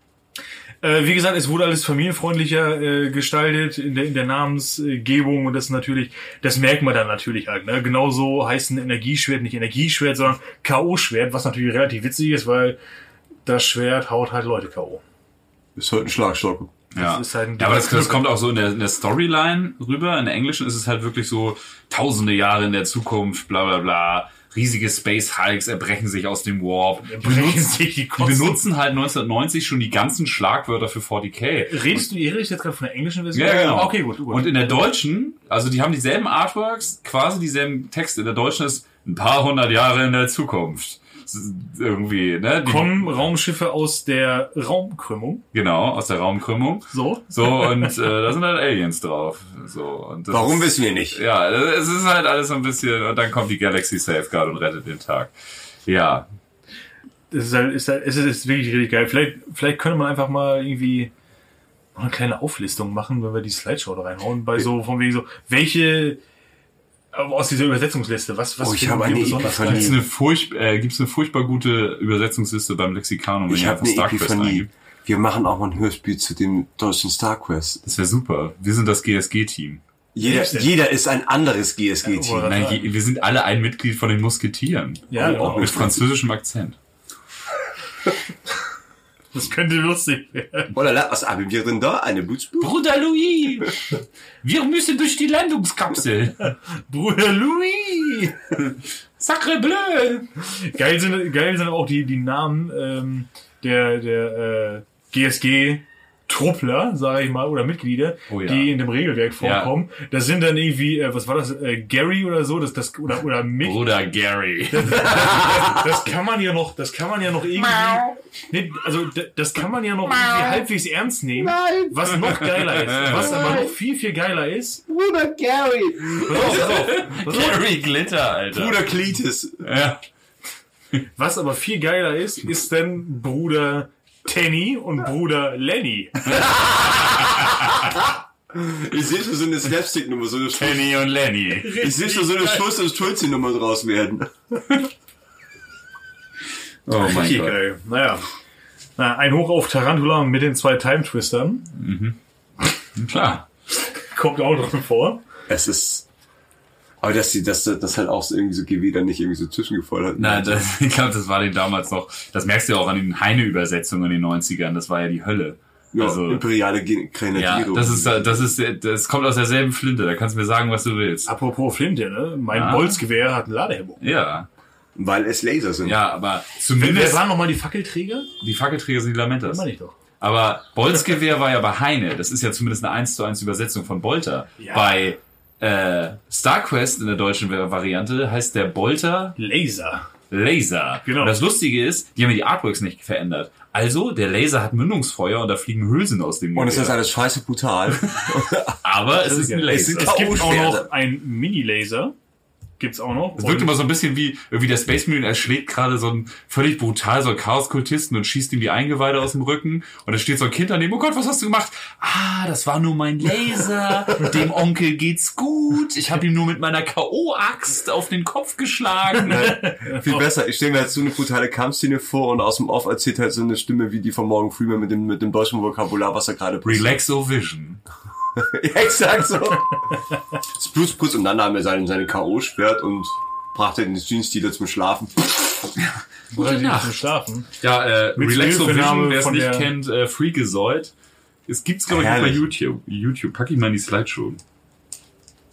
Wie gesagt, es wurde alles familienfreundlicher gestaltet in der Namensgebung und das merkt man dann natürlich halt. Ne? Genauso heißt ein Energieschwert nicht Energieschwert, sondern K.O.-Schwert, was natürlich relativ witzig ist, weil das Schwert haut halt Leute K.O. Ist halt ein Schlagstock. Ja, das ist halt aber das kommt auch so in der Storyline rüber. In der Englischen ist es halt wirklich so tausende Jahre in der Zukunft, bla bla bla. Riesige Space Hulks erbrechen sich aus dem Warp. Die benutzen halt 1990 schon die ganzen Schlagwörter für 40k. Redest du jetzt gerade von der englischen Version? Ja, genau. Okay, gut. Und in der deutschen, also die haben dieselben Artworks, quasi dieselben Texte. In der deutschen ist ein paar hundert Jahre in der Zukunft. Irgendwie, ne? Kommen Raumschiffe aus der Raumkrümmung. Genau, aus der Raumkrümmung. So, und da sind halt Aliens drauf. So, und das Warum wissen wir nicht? Ja, es ist halt alles so ein bisschen, und dann kommt die Galaxy Safeguard und rettet den Tag. Ja. Es ist wirklich richtig geil. Vielleicht könnte man einfach mal irgendwie noch eine kleine Auflistung machen, wenn wir die Slideshow da reinhauen, bei so, von wegen so, welche aus dieser Übersetzungsliste, was ich habe eine Gibt's eine furchtbar gute Übersetzungsliste beim Lexikanum, wenn ich ihr einfach StarQuest eingibt. Wir machen auch mal ein Hörspiel zu dem deutschen StarQuest. Das wäre super. Wir sind das GSG-Team. Jeder ist ein anderes GSG-Team. Nein, wir sind alle ein Mitglied von den Musketieren. Ja, genau. Mit französischem Akzent. Das könnte lustig werden. Oder was haben wir denn da? Eine Blutspuр? Bruder Louis! Wir müssen durch die Landungskapsel. Bruder Louis! Sacre bleu! Geil sind auch die Namen der GSG Truppler, sage ich mal, oder Mitglieder, die in dem Regelwerk vorkommen. Ja. Das sind dann irgendwie, was war das, Gary oder so, oder Mick. Bruder Gary. Das kann man ja noch irgendwie, nee, also das kann man ja noch irgendwie halbwegs ernst nehmen. Nein. Was noch geiler ist, was aber noch viel, viel geiler ist. Bruder Gary. Pass auf. Gary Glitter, Alter. Bruder Cletus. Ja. Was aber viel geiler ist dann Bruder Tenny und Bruder Lenny. Ich sehe schon so eine Slapstick-Nummer, so eine Tenny und Lenny. Ich sehe schon so eine Schulz- und Schulze-Nummer draus werden. Oh mein Gott. Geil. Naja. Ein Hoch auf Tarantula mit den 2 Time-Twistern. Mhm. Klar. Kommt auch noch vor. Es ist... Aber dass halt auch so irgendwie so GW dann nicht irgendwie so zwischengefallen hat. Nein, ich glaube, das war den damals noch, das merkst du ja auch an den Heine-Übersetzungen in den 90ern, das war ja die Hölle. Ja, also, imperiale Grenadiere. Ja, das kommt aus derselben Flinte, da kannst du mir sagen, was du willst. Apropos Flinte, ne? Mein Bolzgewehr hat eine Ladehemmung. Ja. Weil es Laser sind. Ja, aber zumindest... Wer waren nochmal die Fackelträger? Die Fackelträger sind die Lamentas. Das meine ich doch. Aber Bolzgewehr war ja bei Heine, das ist ja zumindest eine 1:1 Übersetzung von Bolter. Ja. Bei StarQuest in der deutschen Variante heißt der Bolter Laser. Genau. Und das Lustige ist, die haben ja die Artworks nicht verändert. Also, der Laser hat Mündungsfeuer und da fliegen Hülsen aus dem Gewehr. Und es ist alles scheiße brutal. Aber es ist ein Laser. Es gibt auch noch ein Mini-Laser. Gibt's auch noch. Es wirkt immer so ein bisschen wie der Space Marine erschlägt gerade so ein völlig brutal so einen Chaos-Kultisten und schießt ihm die Eingeweide aus dem Rücken und da steht so ein Kind daneben, oh Gott, was hast du gemacht? Das war nur mein Laser, dem Onkel geht's gut, ich habe ihm nur mit meiner K.O.-Axt auf den Kopf geschlagen. Viel besser, ich stelle mir jetzt so eine brutale Kampfszene vor und aus dem Off erzählt halt so eine Stimme wie die von Morgan Freeman mit dem deutschen Vokabular, was er gerade passiert. Relaxo-Vision. Ja, exakt so. Spruce und dann nahm er seine K.O.-Schwert und brachte den Jeans-Dealer zum Schlafen. Gute Nacht. Zum Schlafen. Ja, Relaxo-Vision, wer es nicht kennt, Freakazoid. Es gibt's, glaube ich, bei YouTube. Pack ich mal in die Slideshow.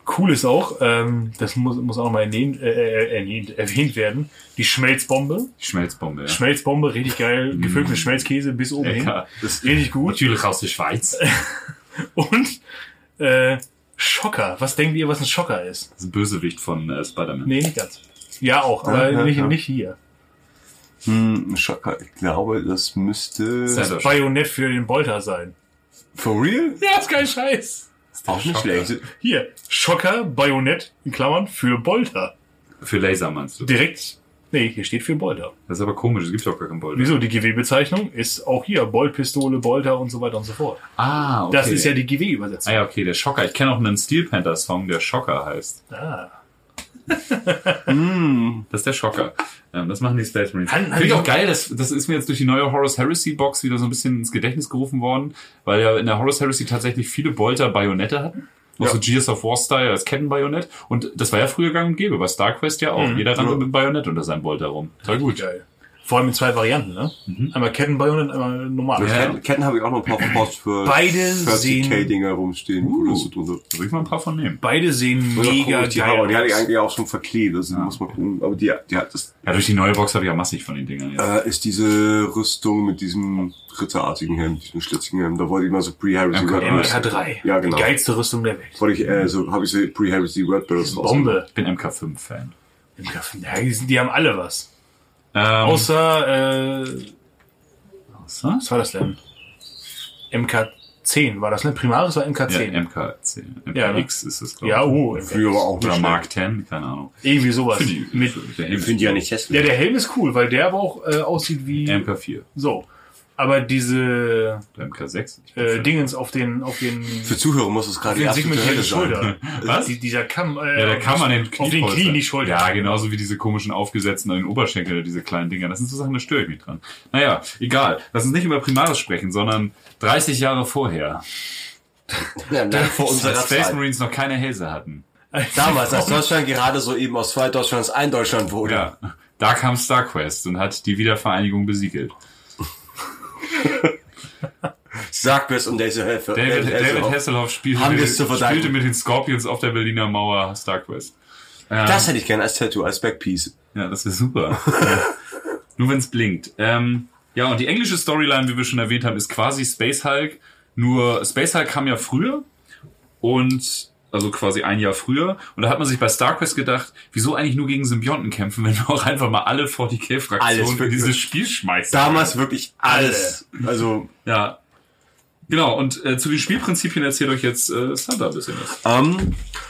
Cool ist auch, das muss auch nochmal erwähnt werden, die Schmelzbombe. Die Schmelzbombe, ja. Schmelzbombe, richtig geil, gefüllt mit Schmelzkäse bis oben hin. Das ist richtig gut. natürlich aus der Schweiz. Und Schocker. Was denkt ihr, was ein Schocker ist? Das ist ein Bösewicht von Spider-Man. Nee, nicht ganz. Ja, auch, aber nicht hier. Schocker. Ich glaube, das müsste... Das Bajonett für den Bolter sein. For real? Ja, ist kein Scheiß. Auch nicht schlecht. Hier, Schocker, Bajonett, in Klammern, für Bolter. Für Laser meinst du? Direkt, nee, hier steht für Bolter. Das ist aber komisch, es gibt doch gar keinen Bolter. Wieso? Die GW-Bezeichnung ist auch hier, Boltpistole, Bolter und so weiter und so fort. Ah, okay. Das ist ja die GW-Übersetzung. Ah ja, okay, der Schocker. Ich kenne auch einen Steel Panther-Song, der Schocker heißt. Ah. Das ist der Schocker. Das machen die Space Marines. Finde ich auch geil, das ist mir jetzt durch die neue Horus Heresy Box wieder so ein bisschen ins Gedächtnis gerufen worden, weil ja in der Horus Heresy tatsächlich viele Bolter Bajonette hatten. Auch so Gears of War Style als Kettenbajonett. Und das war ja früher gang und gäbe, bei StarQuest ja auch. Jeder rannte mit einem Bajonett unter seinem Bolter rum. Toll gut. Geil. Vor allem in 2 Varianten, ne? Einmal Kettenbajonett, einmal normal. Ketten habe ich auch noch ein paar Post für Beide 40k-Dinger rumstehen. Da würde ich mal ein paar von nehmen. Beide sehen mega die geil aus. Die hatte ich eigentlich auch schon verklebt, das muss man gucken. Aber die hat das... Ja, durch die neue Box habe ich ja massig von den Dingern jetzt. Ist diese Rüstung mit diesem ritterartigen Helm, diesem schlitzigen Helm, da wollte ich mal so Pre-Heresy MK3. Ja, genau. Die geilste Rüstung der Welt. Wollte ich, habe ich so Pre-Heresy Red Barrels Bombe. Ich bin MK5-Fan. MK5, ja, die haben alle was. Außer, was war das denn? MK10 war das, ne? Primaris war MK10. Ja, MK10. MKX Ja, ne? ist es, glaube ich. Ja, Früher war auch Oder nicht Mark 10, keine Ahnung. irgendwie sowas. Mit Ich finde die ja nicht hässlich. Ja, der Helm ist cool, weil der aber auch aussieht wie... MK4. So. Aber diese Oder MK6. Dingens auf den Für Zuhörer muss es gerade die absolute Hölle segmentierten sein. Schultern. Was? Dieser Kamm, Ja, der Kamm an den auf den Knien, die Schulter. Ja, genauso wie diese komischen aufgesetzten an den Oberschenkeln, diese kleinen Dinger. Das sind so Sachen, da störe ich mich dran. Naja, egal. Lass uns nicht über Primaris sprechen, sondern 30 Jahre vorher. Ja, vor unserer Als Space Zeit. Marines noch keine Hälse hatten. Damals, als Deutschland gerade so eben aus 2 Deutschlands ein Deutschland wurde. Ja, da kam StarQuest und hat die Wiedervereinigung besiegelt. Sagt es und diese Hilfe. David Hasselhoff spielte mit den Scorpions auf der Berliner Mauer StarQuest. Das hätte ich gerne als Tattoo, als Backpiece. Ja, das wäre super. Nur wenn es blinkt. Ja, und die englische Storyline, wie wir schon erwähnt haben, ist quasi Space Hulk. Nur Space Hulk kam ja früher und also quasi ein Jahr früher. Und da hat man sich bei StarQuest gedacht, wieso eigentlich nur gegen Symbionten kämpfen, wenn wir auch einfach mal alle 40k-Fraktionen in dieses Spiel schmeißen. Damals wirklich alles. Also ja. Genau, und zu den Spielprinzipien erzählt euch jetzt Santa ein bisschen was.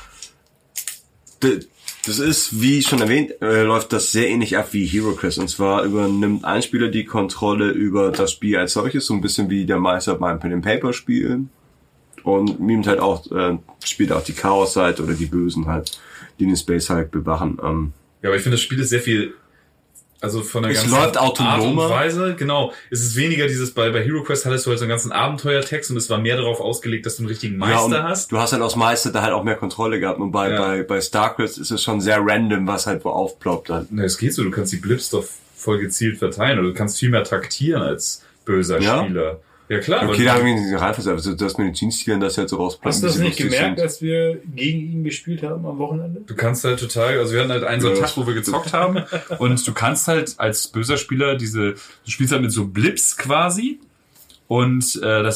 Das ist, wie schon erwähnt, läuft das sehr ähnlich ab wie HeroQuest. Und zwar übernimmt ein Spieler die Kontrolle über das Spiel als solches, so ein bisschen wie der Meister beim Pen-and-Paper-Spiel. Und mimt halt auch, spielt auch die Chaos-Seite oder die Bösen halt, die den Space Hulk bewachen. Ja, aber ich finde, das Spiel ist sehr viel, also von der ganzen läuft Art autonomer. und Weise, genau. Es ist weniger dieses, bei HeroQuest hattest du halt so einen ganzen Abenteuertext und es war mehr darauf ausgelegt, dass du einen richtigen Meister hast. Du hast halt als Meister da halt auch mehr Kontrolle gehabt. Und bei StarQuest ist es schon sehr random, was halt wo aufploppt. Halt. Na, es geht so, du kannst die Blips doch voll gezielt verteilen oder du kannst viel mehr taktieren als böser Spieler. Ja klar. Okay, da haben wir ihn reinversetzt. Also das Medizinstilen, das halt so rausplanen. Hast du das nicht gemerkt, als wir gegen ihn gespielt haben am Wochenende? Du kannst halt total, also wir hatten halt einen so einen Tag, wo wir gezockt haben und du kannst halt als böser Spieler du spielst halt mit so Blips quasi und das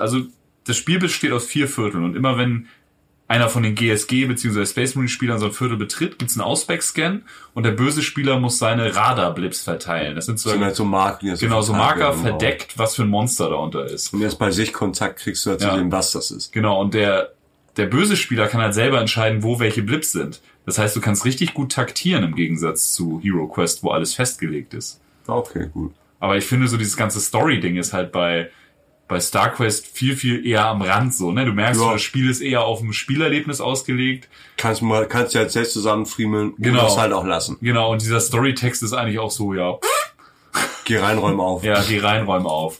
Spiel besteht aus 4 Vierteln und immer wenn einer von den GSG bzw. Space Marine Spielern so ein Viertel betritt, gibt's einen Ausback-Scan und der böse Spieler muss seine Radar-Blips verteilen. Das sind halt so Marken, genau, so Marker verdeckt, was für ein Monster darunter ist. Und erst bei Sichtkontakt kriegst du halt zu sehen, was das ist. Genau, und der böse Spieler kann halt selber entscheiden, wo welche Blips sind. Das heißt, du kannst richtig gut taktieren im Gegensatz zu HeroQuest, wo alles festgelegt ist. Okay, gut. Aber ich finde so dieses ganze Story-Ding ist halt bei StarQuest viel, viel eher am Rand so, ne? Du merkst, das Spiel ist eher auf ein Spielerlebnis ausgelegt. Kannst du halt selbst zusammenfriemeln und das halt auch lassen. Genau, und dieser Storytext ist eigentlich auch so, ja. Geh rein, räum auf. Ja, geh rein, räum auf.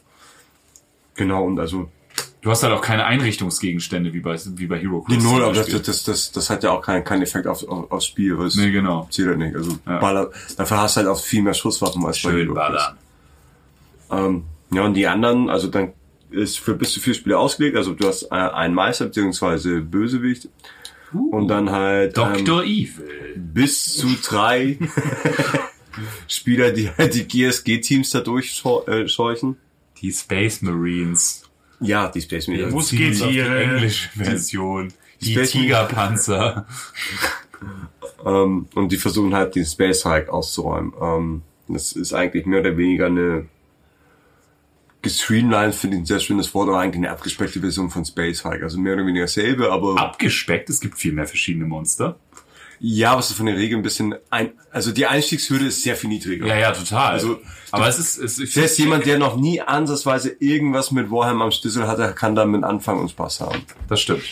Genau, und also. Du hast halt auch keine Einrichtungsgegenstände wie bei HeroQuest. Die Null, aber das hat ja auch keinen Effekt aufs Spiel, weil es genau. Zählt halt nicht. Also dafür hast du halt auch viel mehr Schusswaffen als bei HeroQuest. Ballern. Ja, und die anderen, also dann ist für bis zu 4 Spiele ausgelegt, also du hast einen Meister bzw. Bösewicht Und dann halt Dr. Evil. bis zu 3 Spieler, die halt die GSG-Teams da durchscheuchen. Die Space Marines. Ja, die Space Marines. Musketiere. Die englische Version. Die Space Tigerpanzer. Und die versuchen halt den Space Hulk auszuräumen. Das ist eigentlich mehr oder weniger eine gestreamlined, finde ich ein sehr schönes Wort, aber eigentlich eine abgespeckte Version von Space Hulk. Also mehr oder weniger dasselbe, aber... Abgespeckt? Es gibt viel mehr verschiedene Monster. Ja, was ist von der Regel ein bisschen... Also die Einstiegshürde ist sehr viel niedriger. Ja, total. Also, aber es ist selbst jemand, der noch nie ansatzweise irgendwas mit Warhammer am Schlüssel hatte, kann damit anfangen und Spaß haben. Das stimmt.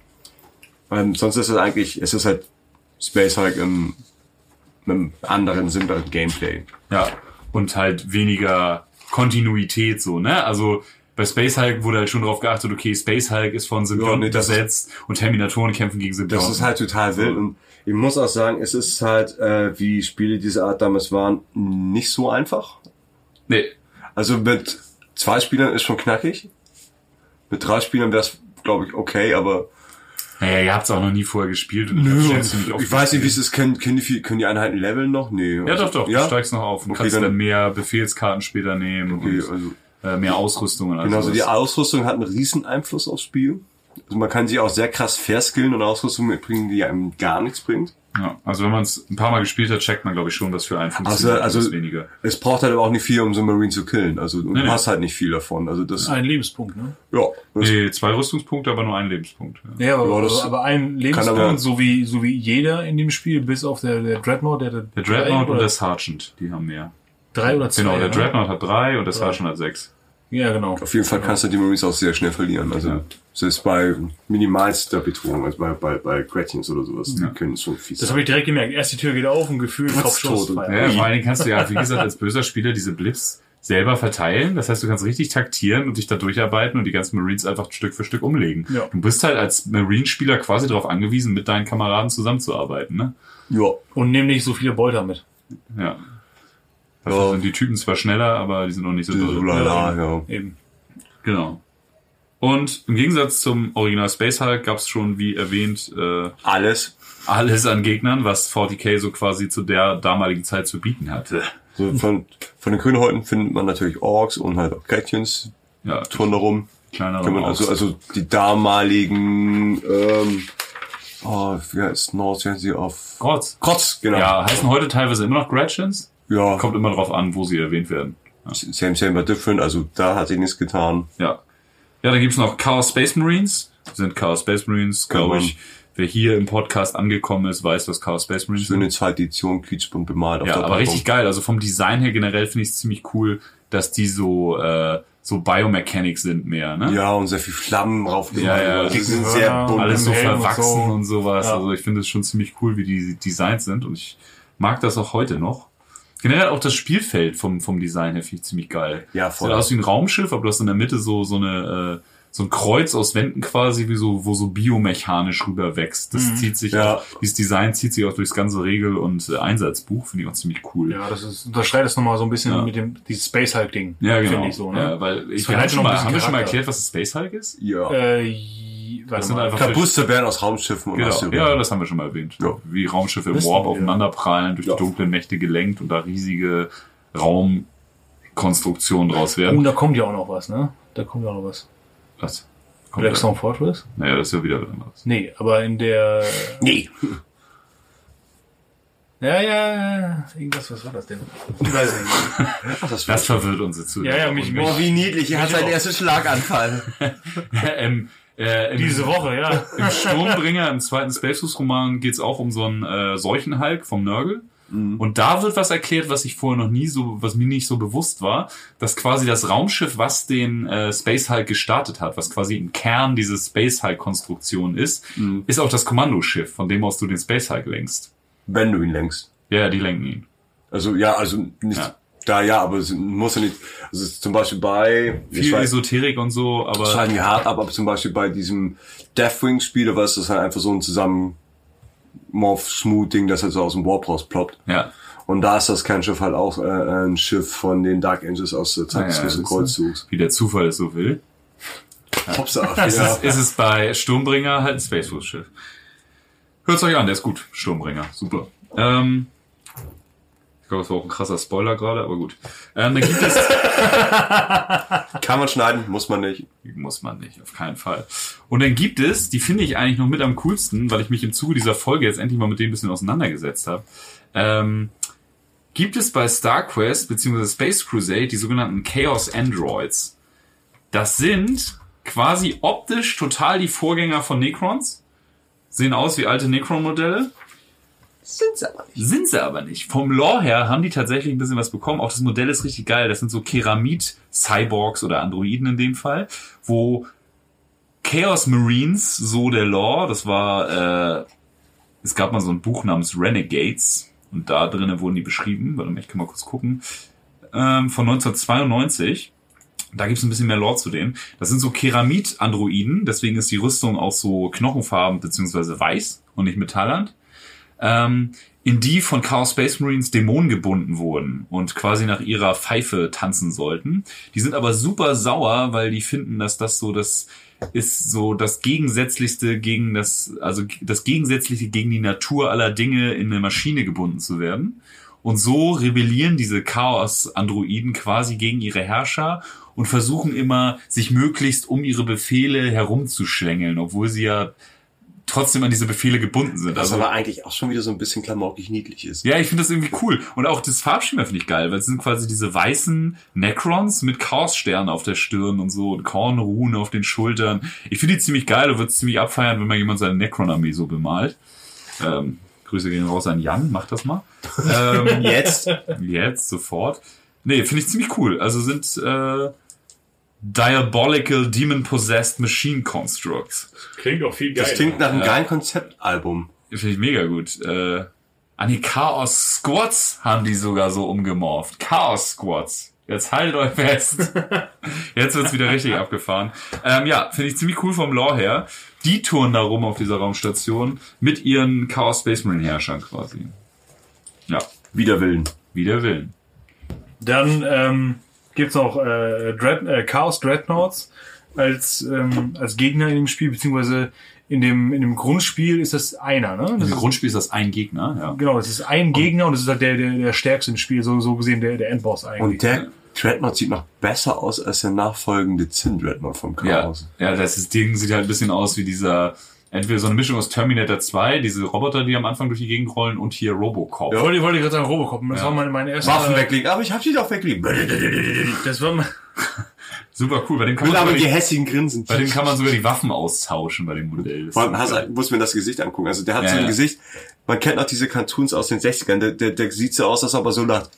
Sonst ist es ist halt Space Hulk mit einem anderen, simpleren Gameplay. Ja. Und halt weniger Kontinuität so, ne? Also bei Space Hulk wurde halt schon darauf geachtet, okay, Space Hulk ist von Symbionten besetzt und Terminatoren kämpfen gegen Symbionten. Das ist halt total wild und ich muss auch sagen, es ist halt, wie Spiele dieser Art damals waren, nicht so einfach. Nee. Also mit 2 Spielern ist schon knackig. Mit 3 Spielern wäre es, glaube ich, okay, aber... Naja, ihr habt es auch noch nie vorher gespielt. Und ich weiß nicht, wie es ist. Können die Einheiten leveln noch? Nee. Ja, doch. Ja? Du steigst noch auf und Okay, kannst dann mehr Befehlskarten später nehmen und mehr Ausrüstung und alles. Genau, also die Ausrüstung hat einen riesen Einfluss aufs Spiel. Also man kann sie auch sehr krass verskillen und Ausrüstung mitbringen, die einem gar nichts bringt. Ja, also wenn man es ein paar Mal gespielt hat, checkt man, glaube ich, schon, was für einen funktioniert. Also weniger. Es braucht halt aber auch nicht viel, um so einen Marine zu killen. Also du hast halt nicht viel davon. Also das Ein Lebenspunkt, ne? ja. Nee, 2 Rüstungspunkte, aber nur ein Lebenspunkt. Ja. Ja, das aber ein Lebenspunkt, so wie jeder in dem Spiel, bis auf der Dreadnought, der Dreadnought und der Sergeant, die haben mehr. 3 oder 2. Genau, der Dreadnought hat 3 und der Sergeant hat 6. Ja, genau. Auf jeden Fall kannst du die Marines auch sehr schnell verlieren. Also selbst bei minimalster Bedrohung, also bei Gretchens oder sowas, die können schon fies Das sein. habe ich direkt gemerkt. Erst die Tür geht auf und gefühlt Kopfschuss. tot. Ja, vor allen Dingen kannst du ja, wie gesagt, als böser Spieler diese Blips selber verteilen. Das heißt, du kannst richtig taktieren und dich da durcharbeiten und die ganzen Marines einfach Stück für Stück umlegen. Ja. Du bist halt als Marine-Spieler quasi darauf angewiesen, mit deinen Kameraden zusammenzuarbeiten, ne? Ja. Und nimm nicht so viele Bolter mit. Ja. Dafür sind die Typen zwar schneller, aber die sind noch nicht so doll. Ja. Eben. Genau. Und im Gegensatz zum Original Space Hulk gab es schon, wie erwähnt, Alles. alles an Gegnern, was 40k so quasi zu der damaligen Zeit zu bieten hatte. So von den Grünhäuten findet man natürlich Orks und halt auch Gretchens. Ja, Touren darum. kleinere Kann man Orks. also die damaligen wie heißt North, wie sie auf Grotz. Kotz, genau. Ja, heißen heute teilweise immer noch Gretchens. Ja. Kommt immer drauf an, wo sie erwähnt werden. Same but different, also da hat sich nichts getan. Ja. Ja, dann gibt's noch Chaos Space Marines. Sind Chaos Space Marines, glaube ich. Wer hier im Podcast angekommen ist, weiß, was Chaos Space Marines So eine sind. zweite Edition, quietschbunt bemalt auf Ja, der aber Packung. richtig geil. Also vom Design her generell finde ich es ziemlich cool, dass die so Biomechanics sind mehr, ne? Ja, und sehr viel Flammen drauf. Ja. Die sind sehr bunt. Alles so Helm und verwachsen so. und sowas. Ja. Also ich finde es schon ziemlich cool, wie die Designs sind und ich mag das auch heute noch. Generell auch das Spielfeld vom Design her finde ich ziemlich geil. Ja, voll. Sieht aus wie ein Raumschiff, aber du hast in der Mitte so ein Kreuz aus Wänden quasi, wo so biomechanisch rüber wächst. Das zieht sich Ja. auch, dieses Design zieht sich auch durchs ganze Regel- und Einsatzbuch, finde ich auch ziemlich cool. Ja, unterschreitet es nochmal so ein bisschen mit dieses Space Hulk Ding. Ja, genau. Finde ich so, ne? Ja, weil Das wir haben verleiht noch ein bisschen wir schon mal Charakter. erklärt, was das Space Hulk ist? Ja. Warte sind mal. einfach Kabuste werden aus Raumschiffen und Genau. Asteroiden. Ja, das haben wir schon mal erwähnt. Ja. Wie Raumschiffe im Wissen Warp wir. aufeinanderprallen, durch die dunklen Mächte gelenkt und da riesige Raumkonstruktionen draus werden. Da kommt ja auch noch was, ne? Da kommt ja auch noch was. Was? Kommt da? Blackstone Fortress? Naja, das ist ja wieder was anderes. Nee, aber in der... Nee. Ja. Irgendwas, was war das denn? Ich weiß nicht. Das verwirrt unsere Zuhörer. Ja, mich. Oh, wie niedlich. Er hat Mich seinen auch. ersten Schlaganfall. Diese Woche, ja. Im Sturmbringer, im zweiten Space Force Roman, geht's auch um so einen Seuchenhulk vom Nurgle. Und da wird was erklärt, was mir nicht so bewusst war, dass quasi das Raumschiff, was den Space Hulk gestartet hat, was quasi im Kern diese Space Hulk Konstruktion ist, ist auch das Kommandoschiff, von dem aus du den Space Hulk lenkst. Wenn du ihn lenkst. Ja, die lenken ihn. Also, nicht Ja. da, ja, aber es muss ja nicht, also zum Beispiel bei, Viel Esoterik und so, aber schreiben die hart ab, aber zum Beispiel bei diesem Deathwing-Spiel, da war es das halt einfach so ein zusammen Morph-Smooth-Ding, das halt so aus dem Warp rausploppt. ja. Und da ist das Kernschiff halt auch ein Schiff von den Dark Angels aus der Zeit des das großen ist- Kreuzzugs. Wie der Zufall es so will. Hopsa. Ist es bei Sturmbringer halt ein Space Force Schiff. Hört's euch an, der ist gut. Sturmbringer, super. Ich glaube, das war auch ein krasser Spoiler gerade, aber gut. Dann gibt es... Kann man schneiden, muss man nicht. Muss man nicht, auf keinen Fall. Und dann gibt es, die finde ich eigentlich noch mit am coolsten, weil ich mich im Zuge dieser Folge jetzt endlich mal mit dem ein bisschen auseinandergesetzt habe. Gibt es bei StarQuest bzw. Space Crusade die sogenannten Chaos Androids. Das sind quasi optisch total die Vorgänger von Necrons. Sehen aus wie alte Necron-Modelle. Sind sie aber nicht. Vom Lore her haben die tatsächlich ein bisschen was bekommen. Auch das Modell ist richtig geil. Das sind so Keramid-Cyborgs oder Androiden in dem Fall, wo Chaos Marines, so der Lore, das war, es gab mal so ein Buch namens Renegades und da drinnen wurden die beschrieben. Warte mal, ich kann mal kurz gucken. Von 1992. Da gibt's ein bisschen mehr Lore zu denen. Das sind so Keramid-Androiden, deswegen ist die Rüstung auch so knochenfarben bzw. weiß und nicht metallend. In die von Chaos Space Marines Dämonen gebunden wurden und quasi nach ihrer Pfeife tanzen sollten. Die sind aber super sauer, weil die finden, dass das ist so das Gegensätzlichste gegen das Gegensätzliche gegen die Natur aller Dinge in eine Maschine gebunden zu werden. Und so rebellieren diese Chaos-Androiden quasi gegen ihre Herrscher und versuchen immer, sich möglichst um ihre Befehle herumzuschlängeln, obwohl sie ja trotzdem an diese Befehle gebunden sind. Was aber eigentlich auch schon wieder so ein bisschen klamaukig niedlich ist. Ja, ich finde das irgendwie cool. Und auch das Farbschema finde ich geil, weil es sind quasi diese weißen Necrons mit Chaos-Sternen auf der Stirn und so und Kornruhen auf den Schultern. Ich finde die ziemlich geil und würde es ziemlich abfeiern, wenn mal jemand seine Necron-Armee so bemalt. Grüße gehen raus an Jan, mach das mal. Jetzt, sofort. Nee, finde ich ziemlich cool. Also sind Diabolical Demon-Possessed Machine Constructs. Klingt auch viel geil. das klingt nach einem geilen Konzeptalbum. Finde ich mega gut. Die Chaos Squads haben die sogar so umgemorpht. Chaos Squads. Jetzt haltet euch fest. Jetzt wird's wieder richtig abgefahren. Finde ich ziemlich cool vom Lore her. Die touren da rum auf dieser Raumstation mit ihren Chaos Space Marine Herrschern quasi. Ja. Wider Willen. Dann gibt's noch Chaos Dreadnoughts als Gegner in dem Spiel, beziehungsweise in dem Grundspiel ist das einer, ne? Im Grundspiel ist das ein Gegner, ja. Genau, das ist ein Gegner und das ist halt der stärkste im Spiel, so gesehen der Endboss eigentlich. Und der Dreadnought sieht noch besser aus als der nachfolgende Zinn-Dreadnought vom Chaos. Ja, das Ding sieht halt ein bisschen aus wie dieser, entweder so eine Mischung aus Terminator 2, diese Roboter, die am Anfang durch die Gegend rollen, und hier Robocop. Ja. Wollte ich gerade sagen, Robocop. Das war mein erster... Waffen weglegen, aber ich hab die doch weglegen. Das war mein... Super cool, bei dem kann aber man die hässigen Grinsen. Bei dem kann man sogar die Waffen austauschen bei dem Modell. Vor allem muss mir das Gesicht angucken. Also der hat so ein Gesicht, man kennt noch diese Cartoons aus den 60ern, der sieht so aus, als ob er so lacht.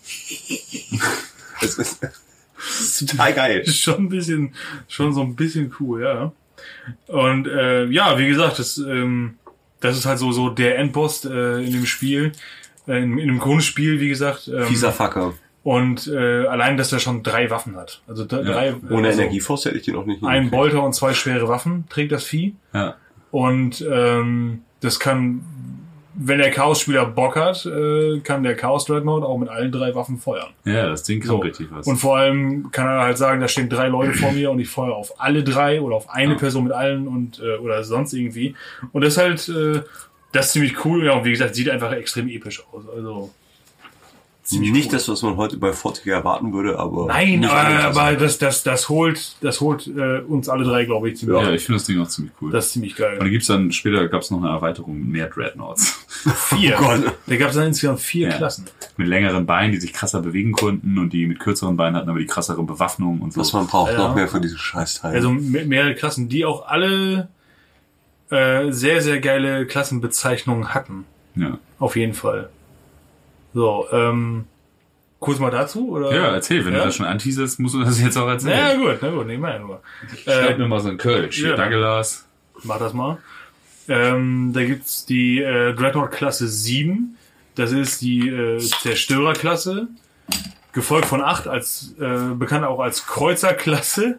Das ist total geil. Schon so ein bisschen cool, ja. Und wie gesagt, das ist halt so der Endboss in dem Spiel, in dem Grundspiel, wie gesagt. Fieser Fucker. Und allein, dass er schon 3 Waffen hat. Also drei. Ohne Energieforce hätte ich den auch nicht. Ein Bolter und 2 schwere Waffen trägt das Vieh. Ja. Und das kann, wenn der Chaos-Spieler Bock hat, kann der Chaos-Dreadnought auch mit allen 3 Waffen feuern. Ja, das Ding kann richtig was. Und vor allem kann er halt sagen, da stehen 3 Leute vor mir und ich feuere auf alle 3 oder auf eine Person mit allen und oder sonst irgendwie. Und das ist halt, das ist ziemlich cool. Ja, und wie gesagt, sieht einfach extrem episch aus. Also nicht das, was man heute bei Fortiga erwarten würde, aber... Nein, aber das holt uns alle 3, glaube ich, ziemlich. Ja, ich finde das Ding auch ziemlich cool. Das ist ziemlich geil. Und da später gab's noch eine Erweiterung mit mehr Dreadnoughts. 4. Oh Gott. Da gab's dann insgesamt 4 Klassen. Mit längeren Beinen, die sich krasser bewegen konnten, und die mit kürzeren Beinen hatten aber die krassere Bewaffnung und so. Was man braucht, noch mehr für diese Scheißteile. Also mehrere Klassen, die auch alle sehr, sehr geile Klassenbezeichnungen hatten. Ja. Auf jeden Fall. So, kurz mal dazu, oder? Ja, erzähl, wenn du das schon anteaserst, musst du das jetzt auch erzählen. Na gut, nehmen wir ja nur. Schreib mir mal so ein Kölsch. Ja. Danke, Lars. Mach das mal. Da gibt's die Dreadnought-Klasse 7. Das ist die Zerstörerklasse. Gefolgt von 8, bekannt auch als Kreuzerklasse.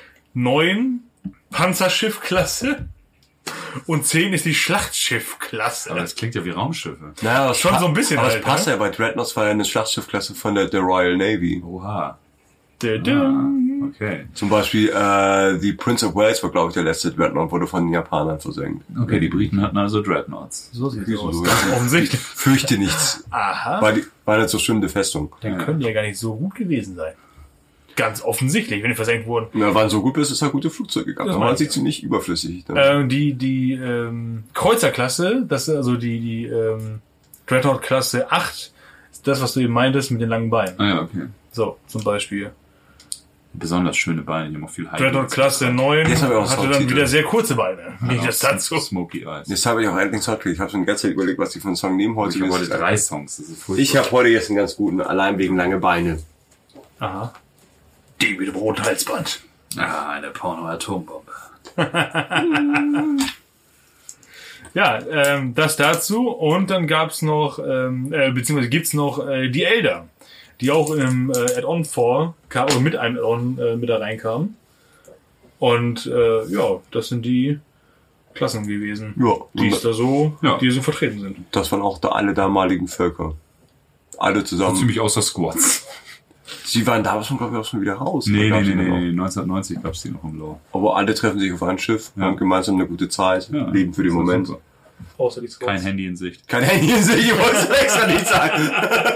9, Panzerschiffklasse. Und 10 ist die Schlachtschiffklasse. Aber das klingt ja wie Raumschiffe. Naja, schon so ein bisschen. Aber halt, das passt ja, bei Dreadnoughts war ja eine Schlachtschiffklasse von der Royal Navy. Oha. Okay. Zum Beispiel die Prince of Wales war, glaube ich, der letzte Dreadnought, wurde von den Japanern versenkt. Okay, die Briten hatten also Dreadnoughts. So sieht's Wieso? aus. Ganz offensichtlich. Fürchte nichts. Aha. War nicht so schlimm, die Festung. Dann können die ja gar nicht so gut gewesen sein. Ganz offensichtlich, wenn die versenkt wurden. Na, waren so gut, bis es halt gute Flugzeuge gab. Das Da meine waren ich sie ja. ziemlich überflüssig. Die Kreuzerklasse, das ist also die Dreadnought-Klasse 8, ist das, was du eben meintest mit den langen Beinen. Ah ja, okay. So, zum Beispiel. Besonders schöne Beine, die haben auch viel Heiß. Dreadnought-Klasse 9 Jetzt haben wir auch einen hatte dann Songtitel. wieder sehr kurze Beine. Wie das dazu. Smoky Eyes. Jetzt habe ich auch endlich Song. Ich habe schon die ganze Zeit überlegt, was ich für einen Song nehmen heute. Ich habe heute 3 Songs, das ist furchtbar. Ich habe heute jetzt einen ganz guten, allein wegen lange Beine. Aha. Die mit dem roten Halsband. Eine Porno-Atombombe. Ja, das dazu. Und dann gab's noch, beziehungsweise gibt's noch die Elder, die auch im Add-on vorkam, oder mit einem Add-on mit da reinkamen. Und ja, das sind die Klassen gewesen, Ja, die es da so, Ja. die so vertreten sind. das waren auch da alle damaligen Völker. Alle zusammen. Ziemlich außer Squads. Sie waren damals schon, glaube ich, auch schon wieder raus. Nee, Oder gab's die noch? 1990 gab's die noch im Law. Aber alle treffen sich auf ein Schiff, Ja. haben gemeinsam eine gute Zeit, Ja, leben für den das ist Moment. super. Außer die Kein Handy in Sicht. Kein Handy in sich, ich wollte es extra nicht sagen.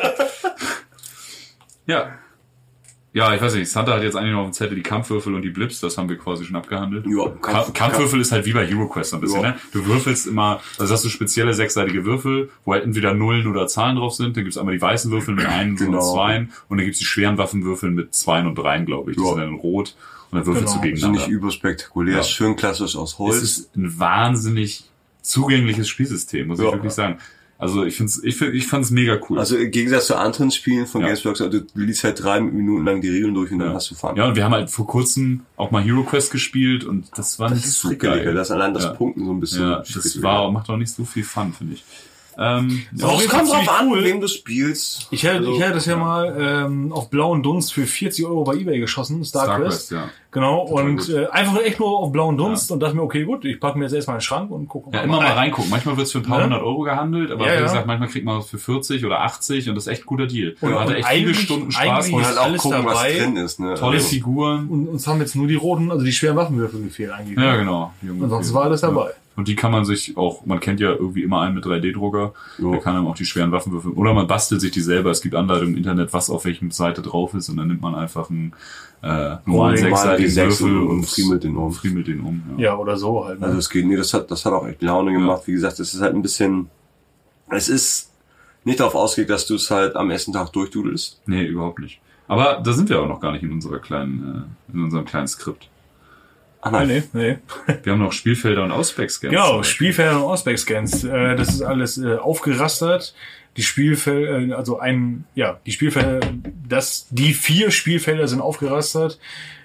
Ja. Ja, ich weiß nicht, Santa hat jetzt eigentlich noch auf dem Zettel die Kampfwürfel und die Blips, das haben wir quasi schon abgehandelt. Ja, Kampfwürfel ist halt wie bei HeroQuest ein bisschen, Ja. ne? Du würfelst immer, also hast du spezielle 6-seitige Würfel, wo halt entweder Nullen oder Zahlen drauf sind, dann gibt's einmal die weißen Würfel mit 1 Genau. und 2 und dann gibt's die schweren Waffenwürfel mit 2 und 3, glaube ich. Die Ja. sind dann in rot und dann würfelst Genau. du Also gegeneinander. nicht überspektakulär, Ja. ist schön klassisch aus Es Holz. ist ein wahnsinnig zugängliches Spielsystem, muss ich Ja. wirklich sagen. Also ich fand's mega cool. Also im Gegensatz zu anderen Spielen von Ja. Gamesworks, also du liest halt 3 Minuten lang die Regeln durch und dann hast du Fun. Ja, und wir haben halt vor kurzem auch mal HeroQuest gespielt und das war nicht so Frickeliger, geil. das ist allein das Ja. Punkten so ein bisschen. Ja, das frickeliger. macht auch nicht so viel Fun, finde ich. Auf Es jeden kommt Fall drauf ziemlich an, cool. wem du spielst. Ich hätte Also, das ja mal auf blauen Dunst für 40 € bei eBay geschossen, StarQuest. ja. Genau, Total und gut. einfach echt nur auf blauen Dunst und dachte mir, okay, gut, ich packe mir jetzt erstmal in den Schrank und gucke Ja, immer mal reingucken. Manchmal wird's für ein paar Ne? 100 € gehandelt, aber Ja, wie ja. gesagt, manchmal kriegt man es für 40 oder 80 und das ist echt ein guter Deal. Und- Man hatte und echt viele eigentlich- Stunden Spaß. eigentlich Und Und halt auch alles gucken, was dabei. drin ist. Ne? tolle Also, Figuren. Und uns haben jetzt nur die roten, also die schweren Waffenwürfel gefehlt eigentlich. Ja, genau. Ansonsten war alles dabei. Ja. Und die kann man sich auch, man kennt ja irgendwie immer einen mit 3D-Drucker, Jo. der kann dann auch die schweren Waffen würfeln. Oder man bastelt sich die selber. Es gibt Anleitungen im Internet, was auf welchem Seite drauf ist und dann nimmt man einfach einen normalen Normalen 6-seitigen D6 Würfel und friemelt den um. friemelt den um. Ja. Ja, oder so halt. Ne? Also es geht, nee, das hat auch echt Laune gemacht. Wie gesagt, es ist halt ein bisschen, es ist nicht darauf ausgelegt, dass du es halt am ersten Tag durchdudelst. Nee, überhaupt nicht. Aber da sind wir auch noch gar nicht in unserem kleinen Skript. Ah nein. Nee. Wir haben noch Spielfelder und Ausback-Scans. Genau, Spielfelder und Ausback-Scans. Das ist alles aufgerastert. Die Spielfelder, die Spielfelder, die 4 Spielfelder sind aufgerastert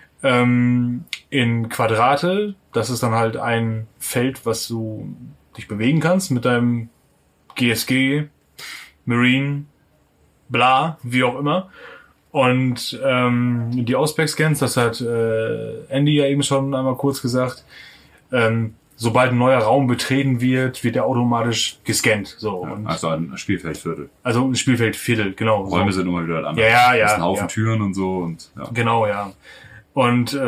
in Quadrate. Das ist dann halt ein Feld, was du dich bewegen kannst mit deinem GSG, Marine, bla, wie auch immer. Und die Ausback-Scans, das hat Andy ja eben schon einmal kurz gesagt, sobald ein neuer Raum betreten wird, wird er automatisch gescannt. So. Ja, Und also ein Spielfeldviertel. also ein Spielfeldviertel, genau. Räume so. sind immer wieder anders. Ja, ja, Das ist ein Haufen ja. Türen und so und ja. Genau, ja. Und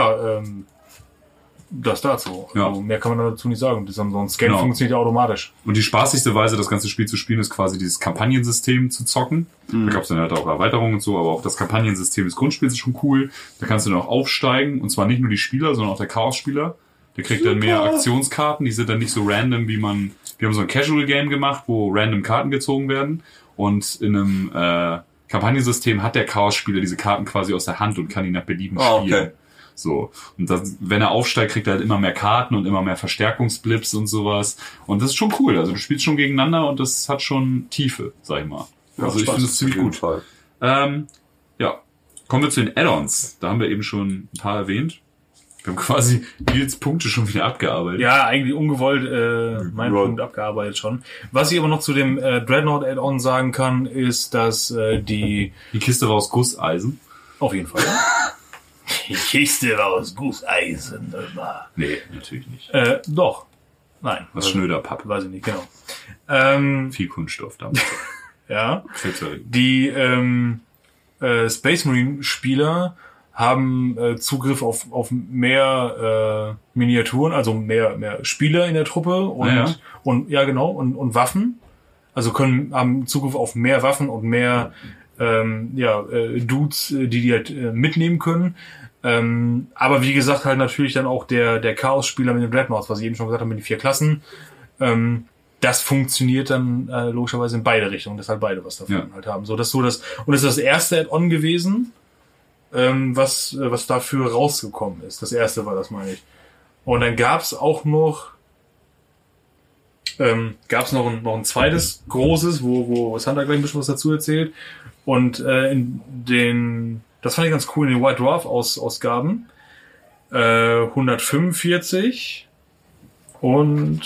das dazu. Ja. Also, mehr kann man dazu nicht sagen. So ein Scan Genau. funktioniert ja automatisch. Und die spaßigste Weise, das ganze Spiel zu spielen, ist quasi dieses Kampagnensystem zu zocken. Da gab es dann halt auch Erweiterungen und so, aber auch das Kampagnensystem des Grundspiels ist schon cool. Da kannst du dann auch aufsteigen, und zwar nicht nur die Spieler, sondern auch der Chaos-Spieler. Der kriegt dann mehr Aktionskarten, die sind dann nicht so random, wir haben so ein Casual-Game gemacht, wo random Karten gezogen werden. Und in einem Kampagnensystem hat der Chaos-Spieler diese Karten quasi aus der Hand und kann die nach Belieben spielen. Okay. So. Und das, wenn er aufsteigt, kriegt er halt immer mehr Karten und immer mehr Verstärkungsblips und sowas. Und das ist schon cool. Also du spielst schon gegeneinander und das hat schon Tiefe, sag ich mal. Also ich finde es ziemlich gut. Fall. Ja. Kommen wir zu den Add-ons. Da haben wir eben schon ein paar erwähnt. Wir haben quasi Nils Punkte schon wieder abgearbeitet. Ja, eigentlich ungewollt mein Ja. Punkt abgearbeitet schon. Was ich aber noch zu dem Dreadnought Add-on sagen kann, ist, dass die Die Kiste war aus Gusseisen. auf jeden Fall die Kiste war aus Gusseisen. Nee, natürlich nicht. Doch. Nein. Was schnöder Papp. Weiß ich nicht, genau. Viel Kunststoff damals. Ja. Krebserregend. Die Space Marine Spieler haben Zugriff auf mehr Miniaturen, also mehr Spieler in der Truppe und Waffen. Also haben Zugriff auf mehr Waffen und mehr Dudes, die halt mitnehmen können. Aber wie gesagt, halt natürlich dann auch der Chaos-Spieler mit den Dreadnoughts, was ich eben schon gesagt habe, mit den 4 Klassen. Das funktioniert dann logischerweise in beide Richtungen, dass halt beide was davon halt haben. Und das ist das erste Add-on gewesen, was dafür rausgekommen ist. Das erste war das, meine ich. Und dann gab's auch noch ein zweites großes, wo Sandra gleich ein bisschen was dazu erzählt. Und das fand ich ganz cool in den White Dwarf Ausgaben. 145 und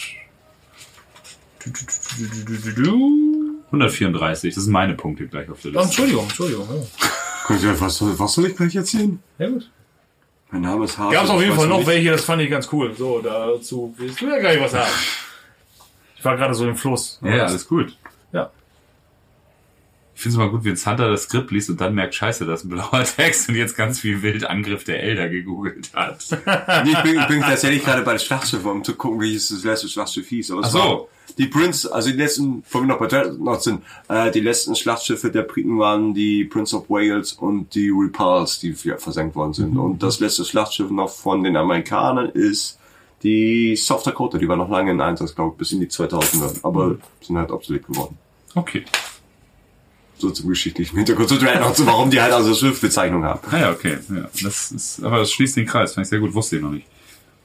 134, das sind meine Punkte gleich auf der Liste. Entschuldigung. Ja. Was soll ich gleich erzählen? Ja, gut. Mein Name ist Hase. Gab's auf jeden Fall noch welche, das fand ich ganz cool. So, dazu willst du ja gleich was sagen. Ich war gerade so im Fluss. Ja, alles gut. Ja. Ich finde es immer gut, wenn Santa das Skript liest und dann merkt, scheiße, das ist ein blauer Text und jetzt ganz viel wild Angriff der Elder gegoogelt hat. Nee, ich bin tatsächlich gerade bei der Schlachtschiff, um zu gucken, welches das letzte Schlachtschiff hieß. Aber Ach so. Die Prince, also die letzten, wo wir noch bei Dreadnought sind, die letzten Schlachtschiffe der Briten waren die Prince of Wales und die Repulse, die versenkt worden sind. Und das letzte Schlachtschiff noch von den Amerikanern ist die South Dakota, die war noch lange in Einsatz, glaube ich, bis in die 2000er, aber sind halt obsolet geworden. Okay. So zum geschichtlichen Hintergrund zu Dreadnought, so warum die halt also Schiffbezeichnung haben. Ah ja, okay. Ja, aber das schließt den Kreis, fand ich sehr gut, wusste ich noch nicht.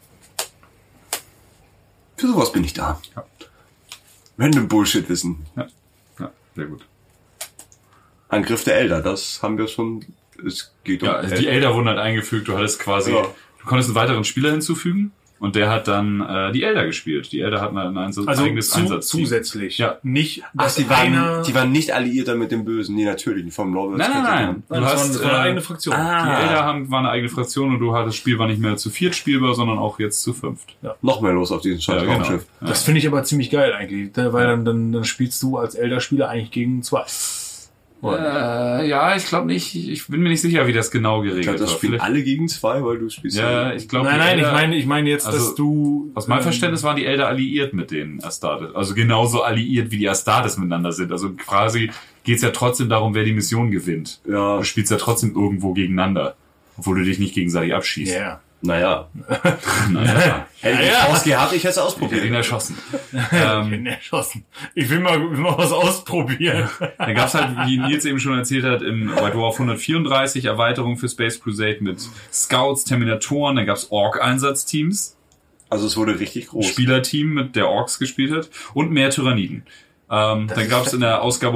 Für sowas bin ich da. Ja. Random Bullshit wissen. Ja, sehr gut. Angriff der Elder, das haben wir schon, es geht Ja, die Elder wurden halt eingefügt, du konntest einen weiteren Spieler hinzufügen. Und der hat dann die Elder gespielt. Die Elder hatten ein eigenes Einsatzteam. Zusätzlich. Ja. Nicht, die waren nicht alliierter mit dem Bösen, die natürlich vom Lord. Nein. Du hast eine eigene Fraktion. Die Elder waren eine eigene Fraktion und das Spiel war nicht mehr zu 4 spielbar, sondern auch jetzt zu 5. Ja. Noch mehr los auf diesem scheiß Raumschiff. Genau. Das finde ich aber ziemlich geil eigentlich, weil dann spielst du als Elder-Spieler eigentlich gegen 2. Ja, ich glaube nicht. Ich bin mir nicht sicher, wie das genau geregelt war. Das spielen alle gegen 2, weil du spielst. Ja, ich glaube. Nein, ich meine jetzt, dass du. Aus meinem Verständnis waren die Elder alliiert mit den Astartes. Also genauso alliiert wie die Astartes miteinander sind. Also quasi geht's ja trotzdem darum, wer die Mission gewinnt. Ja. Du spielst ja trotzdem irgendwo gegeneinander, obwohl du dich nicht gegenseitig abschießt. Ja. Naja. Hätte ich Chance gehabt, ich hätte es ausprobiert. Ich hätte ihn erschossen. Ich will mal was ausprobieren. Dann gab's halt, wie Nils eben schon erzählt hat, im White Dwarf 134 Erweiterungen für Space Crusade mit Scouts, Terminatoren, dann gab's Ork-Einsatzteams. Also es wurde richtig groß. Spielerteam, mit der Orks gespielt hat. Und mehr Tyranniden. Dann gab's in der Ausgabe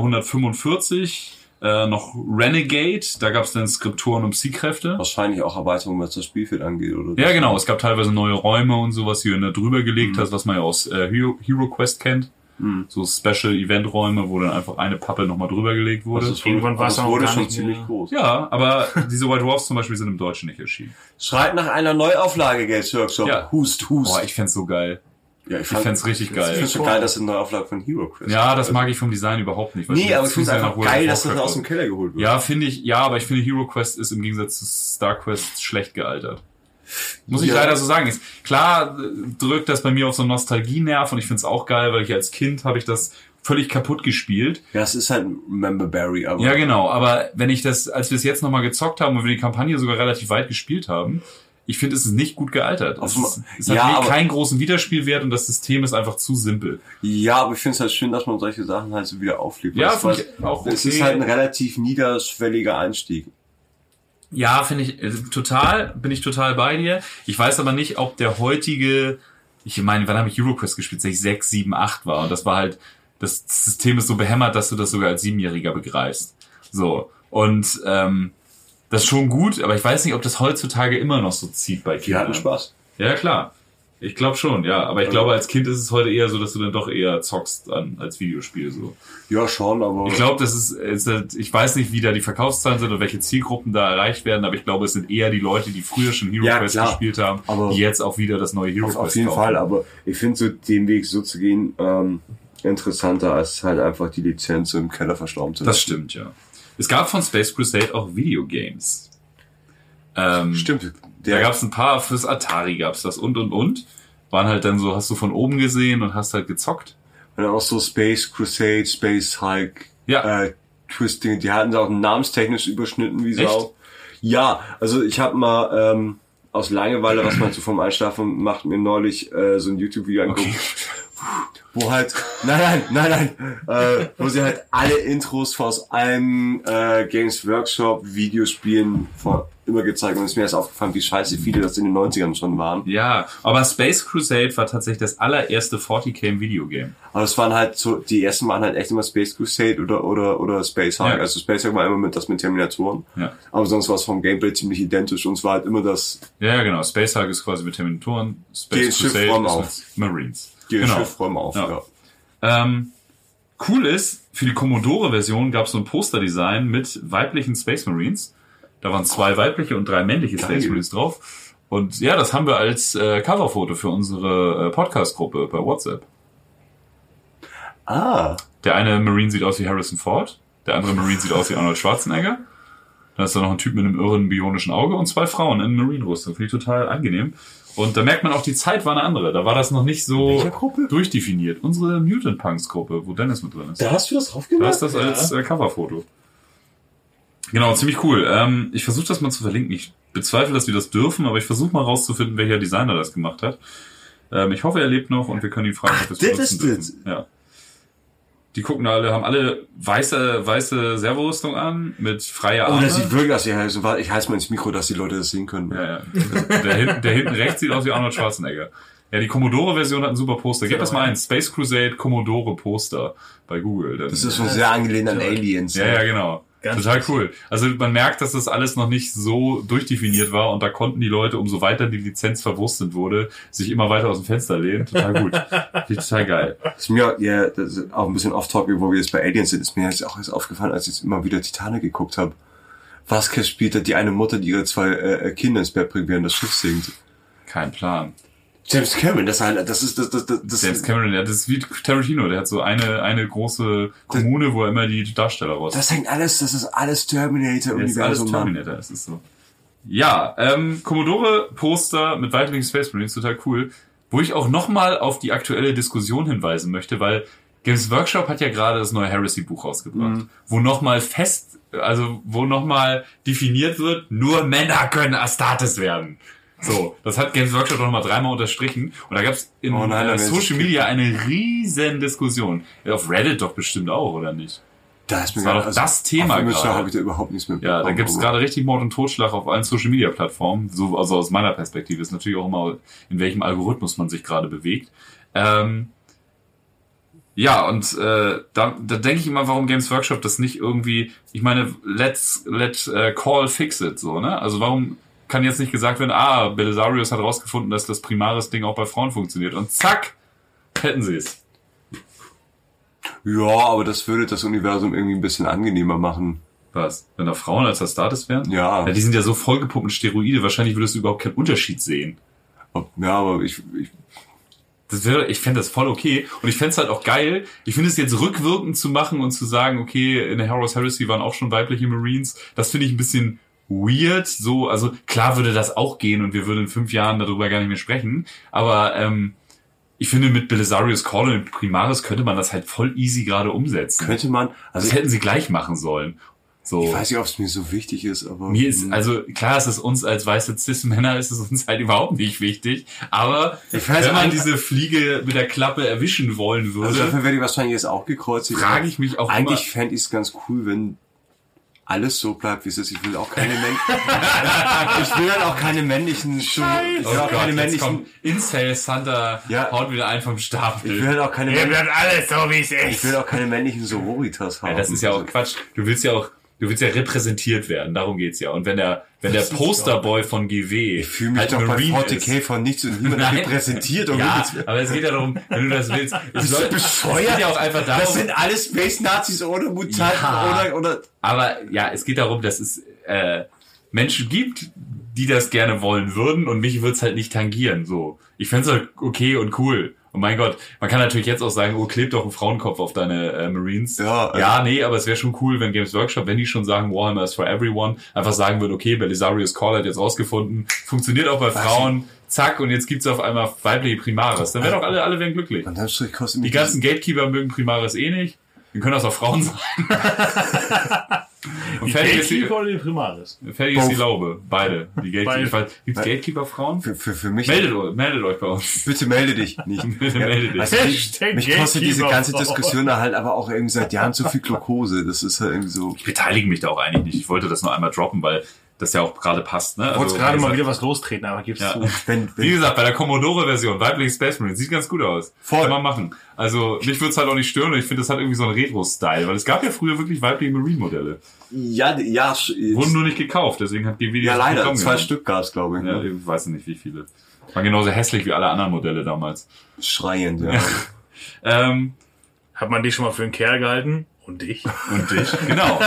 145 noch Renegade, da gab es dann Skriptoren und Psy-Kräfte. Wahrscheinlich auch Erweiterungen, was das Spielfeld angeht, oder? Ja, genau. Es gab teilweise neue Räume und sowas, die du drüber gelegt hast, was man ja aus Hero Quest kennt. So Special-Event-Räume, wo dann einfach eine Pappe nochmal drüber gelegt wurde. Irgendwann war es wurde schon ziemlich groß. Ja, aber diese White Dwarfs zum Beispiel sind im Deutschen nicht erschienen. Schreit nach einer Neuauflage, Games Workshop. Ja. Hust. Boah, ich fänd's so geil. Ja, ich fänd's richtig geil. Ich find's so geil, dass es eine Neuauflage von Hero Quest Ja, das mag ich vom Design überhaupt nicht. Nee, aber ich find's einfach geil, dass das aus dem Keller geholt wird. Ja, aber ich finde Hero Quest ist im Gegensatz zu Star Quest schlecht gealtert. Muss ich leider so sagen. Klar drückt das bei mir auf so einen Nostalgie-Nerv und ich find's auch geil, weil ich als Kind habe ich das völlig kaputt gespielt. Ja, es ist halt Member Berry, aber. Ja, genau, aber wenn ich als wir es jetzt nochmal gezockt haben und wir die Kampagne sogar relativ weit gespielt haben, ich finde, es ist nicht gut gealtert. Es hat keinen großen Wiederspielwert und das System ist einfach zu simpel. Ja, aber ich finde es halt schön, dass man solche Sachen halt so wieder auflebt. Ja, finde ich auch okay. Es ist halt ein relativ niederschwelliger Einstieg. Ja, bin ich total bei dir. Ich weiß aber nicht, ob der heutige, ich meine, wann habe ich HeroQuest gespielt? 6, 7, 8 war. Und das war halt, das System ist so behämmert, dass du das sogar als 7-Jähriger begreifst. So. Und, das ist schon gut, aber ich weiß nicht, ob das heutzutage immer noch so zieht bei Kindern. Die hatten Spaß. Ja, klar. Ich glaube schon, ja. Aber ich glaube, als Kind ist es heute eher so, dass du dann doch eher zockst als Videospiel, so. Ja, schon, aber. Ich glaube, ich weiß nicht, wie da die Verkaufszahlen sind und welche Zielgruppen da erreicht werden, aber ich glaube, es sind eher die Leute, die früher schon Hero Quest gespielt haben, die jetzt auch wieder das neue Hero Quest auf jeden kaufen. Fall, aber ich finde so den Weg so zu gehen, interessanter, als halt einfach die Lizenz im Keller verstauben zu lassen. Das stimmt, ja. Es gab von Space Crusade auch Videogames. Stimmt. Da gab's ein paar, fürs Atari gab's das und. Waren halt dann so, hast du von oben gesehen und hast halt gezockt. Und auch so Space Crusade, Space Hulk, Ja. Twisting, die hatten sie auch namenstechnisch überschnitten wie Echt? Sau. Ja, also ich habe mal aus Langeweile, was man so vom Einschlafen macht, mir neulich so ein YouTube-Video angeguckt. Wo halt, wo sie halt alle Intros aus allen Games Workshop Videospielen immer gezeigt und es ist mir erst aufgefallen, wie scheiße viele das in den 90ern schon waren. Ja, aber Space Crusade war tatsächlich das allererste 40k Videogame. Aber es waren halt so, die ersten waren halt echt immer Space Crusade oder Space Hulk. Ja. Also Space Hulk war immer mit Terminatoren. Ja. Aber sonst war es vom Gameplay ziemlich identisch und es war halt immer das Ja, genau. Space Hulk ist quasi mit Terminatoren. Geh Space ins Schiff, Crusade räum ist auf. mit Marines. Schiff räumen auf. Ja. Ja. Cool ist, für die Commodore-Version gab es so ein Poster-Design mit weiblichen Space Marines. Da waren 2 weibliche und 3 männliche Space Marines drauf. Und ja, das haben wir als Coverfoto für unsere Podcast-Gruppe bei WhatsApp. Ah, Der eine Marine sieht aus wie Harrison Ford, der andere Marine sieht aus wie Arnold Schwarzenegger. Dann ist da noch ein Typ mit einem irren bionischen Auge und 2 Frauen in Marine-Rüstung. Finde ich total angenehm. Und da merkt man auch, die Zeit war eine andere. Da war das noch nicht so Welcher Gruppe? durchdefiniert. Unsere Mutant Punks Gruppe, wo Dennis mit drin ist. Da hast du das drauf gemacht? Da ist das als Coverfoto. Genau, ziemlich cool. Ich versuche das mal zu verlinken. Ich bezweifle, dass wir das dürfen, aber ich versuche mal rauszufinden, welcher Designer das gemacht hat. Ich hoffe, er lebt noch und wir können ihn fragen, ob wir es das benutzen ist dürfen. Ja. Die gucken alle, haben alle weiße Servorüstung an, mit freier Arme. oh, das sieht wirklich aus. Ich heiße mal ins Mikro, dass die Leute das sehen können. Ja. Der hinten rechts sieht aus wie Arnold Schwarzenegger. Ja, die Commodore-Version hat ein super Poster. Gib das mal ein. Space Crusade Commodore Poster bei Google. Das ist schon sehr angelehnt an Aliens. Ja, genau. Ganz Total richtig. cool. Also man merkt, dass das alles noch nicht so durchdefiniert war und da konnten die Leute, umso weiter die Lizenz verwurstet wurde, sich immer weiter aus dem Fenster lehnen. Total gut. Finde ich total geil. Ist mir, ja, das ist auch ein bisschen off-topic, wo wir jetzt bei Aliens sind, ist mir jetzt auch erst aufgefallen, als ich jetzt immer wieder Titanic geguckt habe. Vasquez spielt da die eine Mutter, die ihre 2 Kinder ins Bett bringt, während das Schiff sinkt. Kein Plan. James Cameron, das ist James Cameron, ja, das ist wie Tarantino, der hat so eine große Kommune, wo er immer die Darsteller raus. das hängt alles, das ist alles Terminator Das ist alles Universum, Mann. Terminator, das ist so. Ja, Commodore-Poster mit weiblichen Space Marines, total cool. Wo ich auch nochmal auf die aktuelle Diskussion hinweisen möchte, weil Games Workshop hat ja gerade das neue Heresy-Buch rausgebracht, wo nochmal wo nochmal definiert wird, nur Männer können Astartes werden. So, das hat Games Workshop noch mal 3-mal unterstrichen. Und da gab es in Social Media eine riesen Diskussion. Ja, auf Reddit doch bestimmt auch, oder nicht? Das war doch das Thema gerade. habe ich da überhaupt nichts mehr Ja, da gibt es gerade richtig Mord und Totschlag auf allen Social Media Plattformen. So, also aus meiner Perspektive ist natürlich auch immer, in welchem Algorithmus man sich gerade bewegt. Ja, und da denke ich immer, warum Games Workshop das nicht irgendwie, ich meine, let call fix it, so, ne? Also warum kann jetzt nicht gesagt werden, Belisarius hat rausgefunden, dass das Primaris-Ding auch bei Frauen funktioniert. Und zack, hätten sie es. Ja, aber das würde das Universum irgendwie ein bisschen angenehmer machen. Was? Wenn da Frauen als Astartes wären? Ja. Die sind ja so vollgepumpt mit Steroide, wahrscheinlich würdest du überhaupt keinen Unterschied sehen. Ja, aber ich fände das voll okay. Und ich fände es halt auch geil. Ich finde es jetzt rückwirkend zu machen und zu sagen, okay, in der Heroes Heresy waren auch schon weibliche Marines. Das finde ich ein bisschen weird. So, also klar würde das auch gehen und wir würden in 5 Jahren darüber gar nicht mehr sprechen. Aber ich finde, mit Belisarius Cawl und Primaris könnte man das halt voll easy gerade umsetzen. könnte man, also Das hätten sie gleich machen sollen. So. ich weiß nicht, ob es mir so wichtig ist, aber Mir ist, also klar ist es uns als weiße Cis-Männer ist es uns halt überhaupt nicht wichtig, aber wenn man diese Fliege mit der Klappe erwischen wollen würde, also dafür werde ich wahrscheinlich jetzt auch gekreuzigt. frage ich mich auch Eigentlich fände ich es ganz cool, wenn alles so bleibt, wie es ist. Ich will auch keine ich will halt auch keine männlichen ich will auch keine jetzt männlichen kommt Incel Santa Ja. haut wieder ein vom ich Stapel. will halt auch keine alles so, wie es ich ist. will auch keine männlichen Sororitas haben. Ja, das ist ja auch Quatsch. Du willst ja repräsentiert werden, darum geht's ja. Und wenn der Posterboy von GW ich fühle mich halt doch bei Marine 40k von nichts und niemandem Nein. repräsentiert. Und Ja, aber es geht ja darum, wenn du das willst. Es du bescheuert? Es geht ja auch einfach darum. das sind alles Space-Nazis oder Mutanten Ja. oder Aber ja, es geht darum, dass es Menschen gibt, die das gerne wollen würden und mich wird's halt nicht tangieren. So, ich fänd's halt okay und cool. Und mein Gott, man kann natürlich jetzt auch sagen, oh, kleb doch einen Frauenkopf auf deine Marines. Ja, Nee, aber es wäre schon cool, wenn Games Workshop, wenn die schon sagen, Warhammer is for everyone, einfach sagen würden, okay, Belisarius Call hat jetzt rausgefunden, funktioniert auch bei Frauen, zack, und jetzt gibt's auf einmal weibliche Primaris. Dann wären doch alle wären glücklich. Die ganzen Gatekeeper mögen Primaris eh nicht. Dann können das auch Frauen sein. Und die Gatekeeper oder die Primaris? Fertig ist die Laube. Beide. Die Gatekeeper. Gibt's Gatekeeper-Frauen? Für mich. Meldet euch bei uns. Bitte melde dich nicht. Bitte melde dich. Also mich kostet diese ganze Diskussion da halt aber auch irgendwie seit Jahren zu viel Glukose. Das ist halt irgendwie so. Ich beteilige mich da auch eigentlich nicht. Ich wollte das nur einmal droppen, weil das ja auch gerade passt. Ne? Ich wollte gerade mal wieder was lostreten, aber gibt's zu. Wie gesagt, bei der Commodore-Version, weibliche Space Marine, sieht ganz gut aus. Voll. Kann man machen. Also, mich würde es halt auch nicht stören und ich finde, das hat irgendwie so einen Retro-Style, weil es gab ja früher wirklich weibliche Marine-Modelle. Ja. Wurden nur nicht gekauft, deswegen hat GW die ja, leider. bekommen. 2 Stück gab's, glaube ich. Ja, ich weiß nicht, wie viele. Waren genauso hässlich wie alle anderen Modelle damals. Schreiend, ja. Hat man dich schon mal für einen Kerl gehalten? Und dich? Und dich, genau.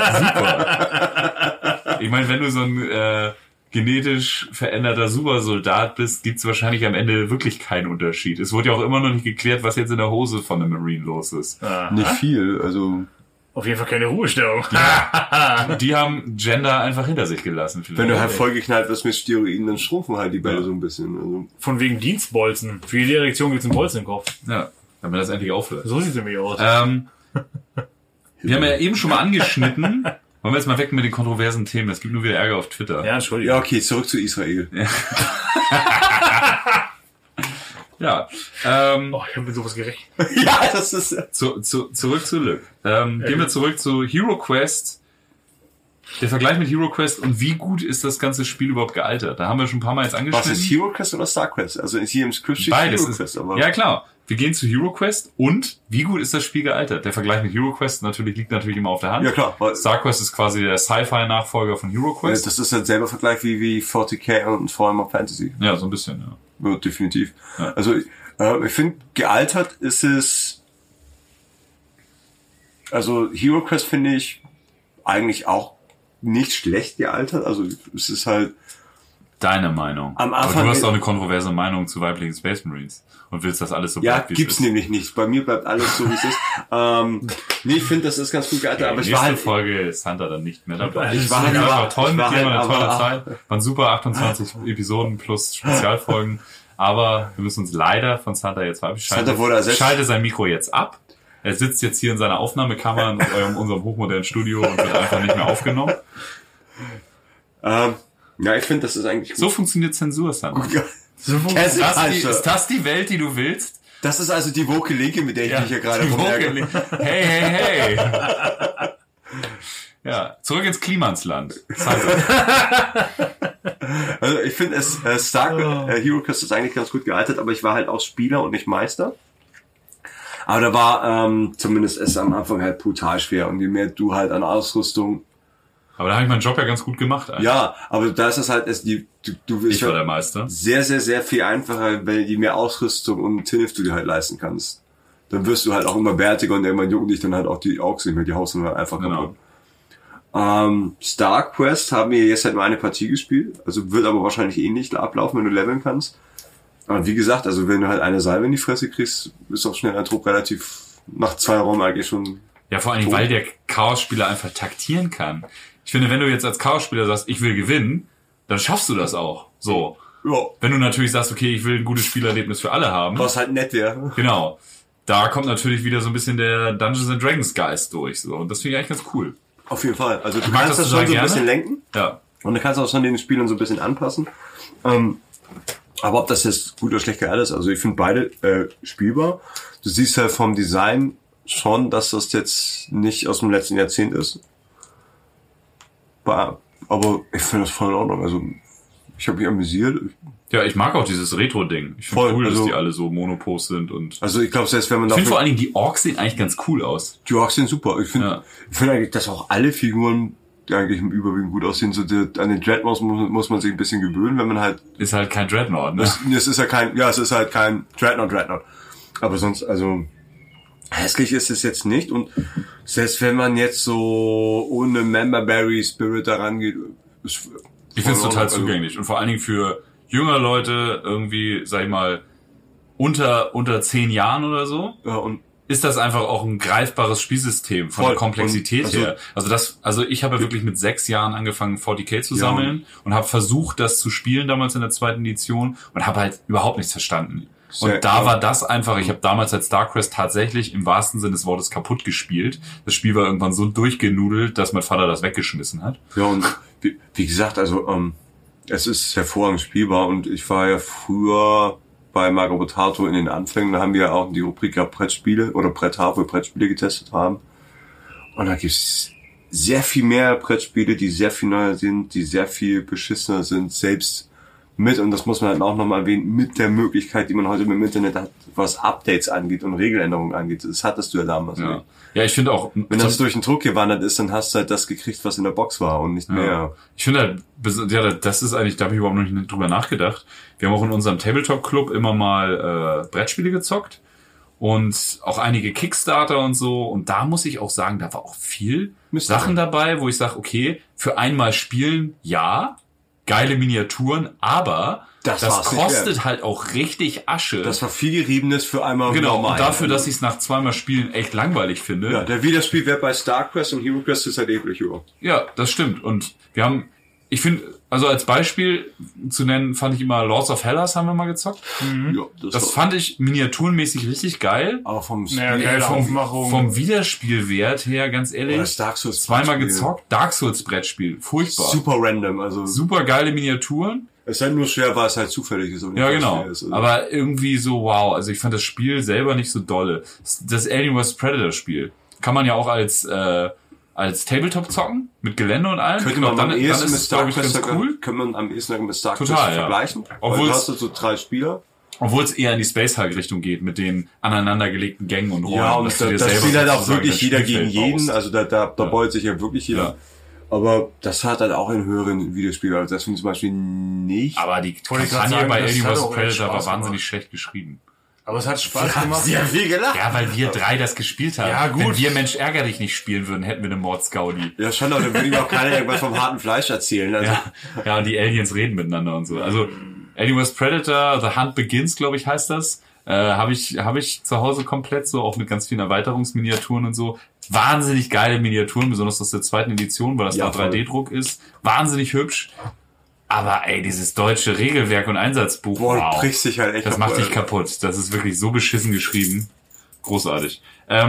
Super. Ich meine, wenn du so ein genetisch veränderter Supersoldat bist, gibt's wahrscheinlich am Ende wirklich keinen Unterschied. Es wurde ja auch immer noch nicht geklärt, was jetzt in der Hose von einem Marine los ist. Nicht viel, also... Auf jeden Fall keine Ruhestellung. Die haben Gender einfach hinter sich gelassen. Wenn du halt vollgeknallt wirst mit Steroiden, dann schrumpfen halt die Bälle so ein bisschen. Also. Von wegen Dienstbolzen. Für jede Erektion gibt's einen Bolzen im Kopf. Ja, damit das endlich aufhört. So sieht's nämlich aus. Wir haben ja eben schon mal angeschnitten. Wollen wir jetzt mal weg mit den kontroversen Themen? Es gibt nur wieder Ärger auf Twitter. Ja, Entschuldigung. Ja, okay, zurück zu Israel. Ja. Ich habe mit sowas gerechnet. Ja, das ist... Zurück zu Luke. Gehen wir zurück zu Hero Quest. Der Vergleich mit Hero Quest und wie gut ist das ganze Spiel überhaupt gealtert? Da haben wir schon ein paar Mal jetzt angeschnitten. Was ist Hero Quest oder Star Quest? Also hier im Skript steht Beides Hero Quest. Aber ja, klar. Wir gehen zu Hero Quest und wie gut ist das Spiel gealtert? Der Vergleich mit Hero Quest liegt natürlich immer auf der Hand. Ja, klar. Star Quest ist quasi der Sci-Fi-Nachfolger von Hero Quest. Das ist halt selber Vergleich wie 40k und Warhammer Fantasy. Ja, so ein bisschen, ja. Ja, definitiv. Ja. Also ich finde, gealtert ist es... Also Hero Quest finde ich eigentlich auch nicht schlecht gealtert. Also es ist halt... Deine Meinung. Am Anfang aber du hast auch eine kontroverse Meinung zu weiblichen Space Marines und willst das alles so bleibt, wie es ist. Ja, gibt's nämlich nicht. Bei mir bleibt alles so, wie es ist. Nee, ich finde, das ist ganz gut gealtert, aber ich war halt... Folge ist Hunter dann nicht mehr dabei. Ich war halt toll mit dir, eine tolle Zeit. Waren super 28 Episoden plus Spezialfolgen, aber wir müssen uns leider von Santa jetzt verabschieden. Schalte sein Mikro jetzt ab. Er sitzt jetzt hier in seiner Aufnahmekammer in unserem hochmodernen Studio und wird einfach nicht mehr aufgenommen. Ja, ich finde, das ist eigentlich gut. So funktioniert Zensur, Santa. Ist das die Welt, die du willst? Das ist also die woke Linke, mit der ich mich hier gerade rumärgere. Hey. Ja, zurück ins Klimansland. Also ich finde, Hero Quest ist eigentlich ganz gut gealtert, aber ich war halt auch Spieler und nicht Meister. Aber da war zumindest es am Anfang halt brutal schwer und je mehr du halt an Ausrüstung... Aber da habe ich meinen Job ja ganz gut gemacht eigentlich. Ja, aber da ist es halt, du ich war der Meister. Sehr, sehr, sehr viel einfacher, weil je mehr Ausrüstung und Tilf du dir halt leisten kannst. Dann wirst du halt auch immer wertiger und irgendwann jucken dich dann halt auch die Orks nicht mehr, die Hausen halt einfach kaputt. Star Quest haben wir jetzt halt nur eine Partie gespielt, also wird aber wahrscheinlich ähnlich ablaufen, wenn du leveln kannst. Aber wie gesagt, also wenn du halt eine Salve in die Fresse kriegst, ist auch schnell ein Trupp relativ nach 2 Räumen eigentlich schon... Ja, vor allem, weil der Chaos-Spieler einfach taktieren kann. Ich finde, wenn du jetzt als Chaos-Spieler sagst, ich will gewinnen, dann schaffst du das auch. So. Ja. Wenn du natürlich sagst, okay, ich will ein gutes Spielerlebnis für alle haben. Was halt nett wäre. Genau. Da kommt natürlich wieder so ein bisschen der Dungeons and Dragons Geist durch. So. Und das finde ich eigentlich ganz cool. Auf jeden Fall. Also du kannst das schon so ein bisschen lenken. Ja. Und du kannst auch schon den Spielern so ein bisschen anpassen. Aber ob das jetzt gut oder schlecht gealtert ist, also ich finde beide spielbar. Du siehst halt vom Design schon, dass das jetzt nicht aus dem letzten Jahrzehnt ist. Aber ich finde das voll in Ordnung. Also ich habe mich amüsiert. Ja, ich mag auch dieses Retro-Ding. Ich finde cool, dass die alle so Monopos sind und. Also ich glaube, selbst wenn man ich finde vor allen Dingen die Orks sehen eigentlich ganz cool aus. Die Orks sehen super. Ich finde eigentlich, dass auch alle Figuren die eigentlich im Überwiegend gut aussehen. So an den Dreadnoughts muss man sich ein bisschen gewöhnen, wenn man halt. Ist halt kein Dreadnought, ne? Es ist halt kein Dreadnought. Aber sonst, also hässlich ist es jetzt nicht und selbst wenn man jetzt so ohne Memberberry Spirit da rangeht, ich finde es total zugänglich und vor allen Dingen für jüngere Leute irgendwie, sag ich mal, unter 10 Jahren oder so, Ja, und ist das einfach auch ein greifbares Spielsystem von Voll. der Komplexität Und, her. Also ich habe ja wirklich mit 6 Jahren angefangen, 40k zu sammeln und habe versucht, das zu spielen damals in der 2. Edition und habe halt überhaupt nichts verstanden. Und da war das einfach, ich habe damals als StarCrest tatsächlich im wahrsten Sinne des Wortes kaputt gespielt. Das Spiel war irgendwann so durchgenudelt, dass mein Vater das weggeschmissen hat. Ja, und wie gesagt, also es ist hervorragend spielbar und ich war ja früher bei Magabotato in den Anfängen, da haben wir ja auch die Rubrik gehabt Brettspiele oder Bretthaar, wo wir Brettspiele getestet haben. Und da gibt's sehr viel mehr Brettspiele, die sehr viel neuer sind, die sehr viel beschissener sind, selbst mit, und das muss man halt auch nochmal erwähnen, mit der Möglichkeit, die man heute mit dem Internet hat, was Updates angeht und Regeländerungen angeht. Das hattest du ja damals nicht. Ja, ich finde auch... Wenn das durch den Druck gewandert ist, dann hast du halt das gekriegt, was in der Box war und nicht mehr. Ich finde halt, ja, das ist eigentlich, da habe ich überhaupt noch nicht drüber nachgedacht. Wir haben auch in unserem Tabletop-Club immer mal Brettspiele gezockt und auch einige Kickstarter und so. Und da muss ich auch sagen, da war auch viel Sachen dabei, wo ich sage, okay, für einmal spielen, ja, geile Miniaturen, aber das kostet halt auch richtig Asche. Das war viel Geriebenes für einmal. Genau, und dafür, dass ich es nach 2-mal Spielen echt langweilig finde. Ja, der Wiederspielwert bei StarCrest und HeroQuest ist halt ewig hoch. Ja, das stimmt. Und wir haben, ich finde, also als Beispiel zu nennen, fand ich immer Lords of Hellas haben wir mal gezockt. Ja, das fand ich miniaturenmäßig richtig geil. Aber vom Wiederspielwert her, ganz ehrlich, Dark Souls 2-mal gezockt, Dark Souls Brettspiel, furchtbar. Super random, also super geile Miniaturen. Es ist halt nur schwer, weil es halt zufällig ist. Und Ja, genau. Ist, also. Aber irgendwie so, wow. Also ich fand das Spiel selber nicht so dolle. Das Alien vs. Predator Spiel kann man ja auch als Tabletop zocken, mit Gelände und allem. Könnte man dann am ehesten mit StarCrest cool. Können wir am ehesten mit StarCrest vergleichen. Obwohl du hast so 3 Spieler. Obwohl es eher in die Space-Hulk-Richtung geht, mit den aneinandergelegten Gängen und Räumen. Ja, und das spielt halt auch wirklich jeder gegen jeden. Also da beut sich ja wirklich jeder. Ja. Aber das hat halt auch in höheren Videospielen. Also das finde ich zum Beispiel nicht. Aber die Kampagne bei Alien vs. Predator war wahnsinnig schlecht geschrieben. Aber es hat Spaß gemacht. Sie haben viel gelacht. Ja, weil wir 3 das gespielt haben. Ja, gut. Wenn wir Mensch ärger dich nicht spielen würden, hätten wir eine Mordsgaudi. Ja, schon, aber dann würde mir auch keiner irgendwas vom harten Fleisch erzählen. Also. Ja, und die Aliens reden miteinander und so. Also Alien vs. Predator, The Hunt Begins, glaube ich, heißt das. Habe ich zu Hause komplett so, auch mit ganz vielen Erweiterungsminiaturen und so. Wahnsinnig geile Miniaturen, besonders aus der 2. Edition, weil das da 3D-Druck ist. Wahnsinnig hübsch. Aber ey, dieses deutsche Regelwerk und Einsatzbuch, wow, bricht sich halt echt das macht dich kaputt. Das ist wirklich so beschissen geschrieben. Großartig.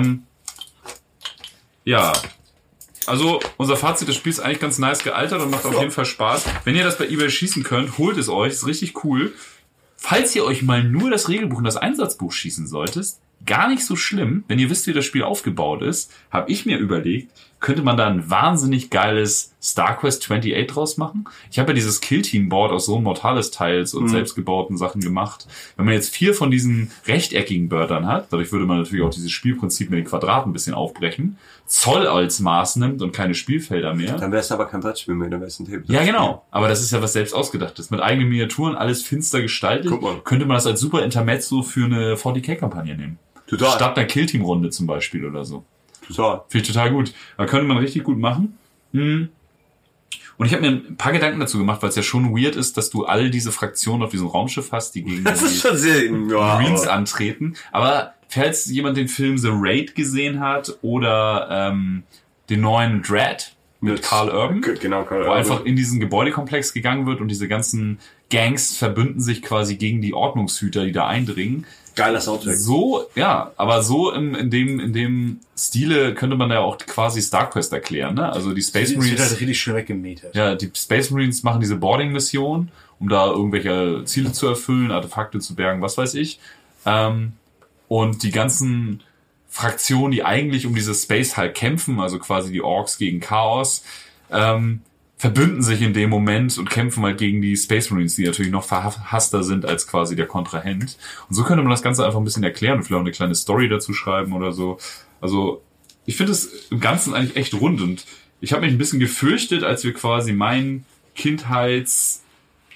Ja, also unser Fazit, das Spiel ist eigentlich ganz nice gealtert und macht auf jeden Fall Spaß. Wenn ihr das bei eBay schießen könnt, holt es euch, ist richtig cool. Falls ihr euch mal nur das Regelbuch und das Einsatzbuch schießen solltet, gar nicht so schlimm. Wenn ihr wisst, wie das Spiel aufgebaut ist, habe ich mir überlegt, könnte man da ein wahnsinnig geiles StarQuest 28 draus machen. Ich habe ja dieses Kill-Team-Board aus so Mortalis-Tiles und selbstgebauten Sachen gemacht. Wenn man jetzt 4 von diesen rechteckigen Wörtern hat, dadurch würde man natürlich auch dieses Spielprinzip mit den Quadraten ein bisschen aufbrechen, Zoll als Maß nimmt und keine Spielfelder mehr. Dann wäre es aber kein Brettspiel mehr, dann wäre es ein Tabletop. Ja, genau. Aber das ist ja was selbst ausgedachtes. Mit eigenen Miniaturen, alles finster gestaltet. Könnte man das als super Intermezzo für eine 40k-Kampagne nehmen. Total. Statt einer Killteam-Runde zum Beispiel oder so. Total. Finde ich total gut. Da könnte man richtig gut machen. Und ich habe mir ein paar Gedanken dazu gemacht, weil es ja schon weird ist, dass du all diese Fraktionen auf diesem Raumschiff hast, die gegen das ist schon sehr, Marines antreten. Aber falls jemand den Film The Raid gesehen hat oder den neuen Dread mit Carl Urban, genau, Carl wo einfach in diesen Gebäudekomplex gegangen wird und diese ganzen Gangs verbünden sich quasi gegen die Ordnungshüter, die da eindringen. Geiler Soundtrack. So, ja, aber so in dem Stile könnte man ja auch quasi StarQuest erklären, ne? Also die Space Marines. Das wird halt richtig schön weggemetert. Ja, die Space Marines machen diese Boarding-Mission, um da irgendwelche Ziele zu erfüllen, Artefakte zu bergen, was weiß ich. Und die ganzen Fraktionen, die eigentlich um diese Space halt kämpfen, also quasi die Orks gegen Chaos, verbünden sich in dem Moment und kämpfen halt gegen die Space Marines, die natürlich noch verhasster sind als quasi der Kontrahent. Und so könnte man das Ganze einfach ein bisschen erklären und vielleicht auch eine kleine Story dazu schreiben oder so. Also ich finde es im Ganzen eigentlich echt rund und ich habe mich ein bisschen gefürchtet, als wir quasi mein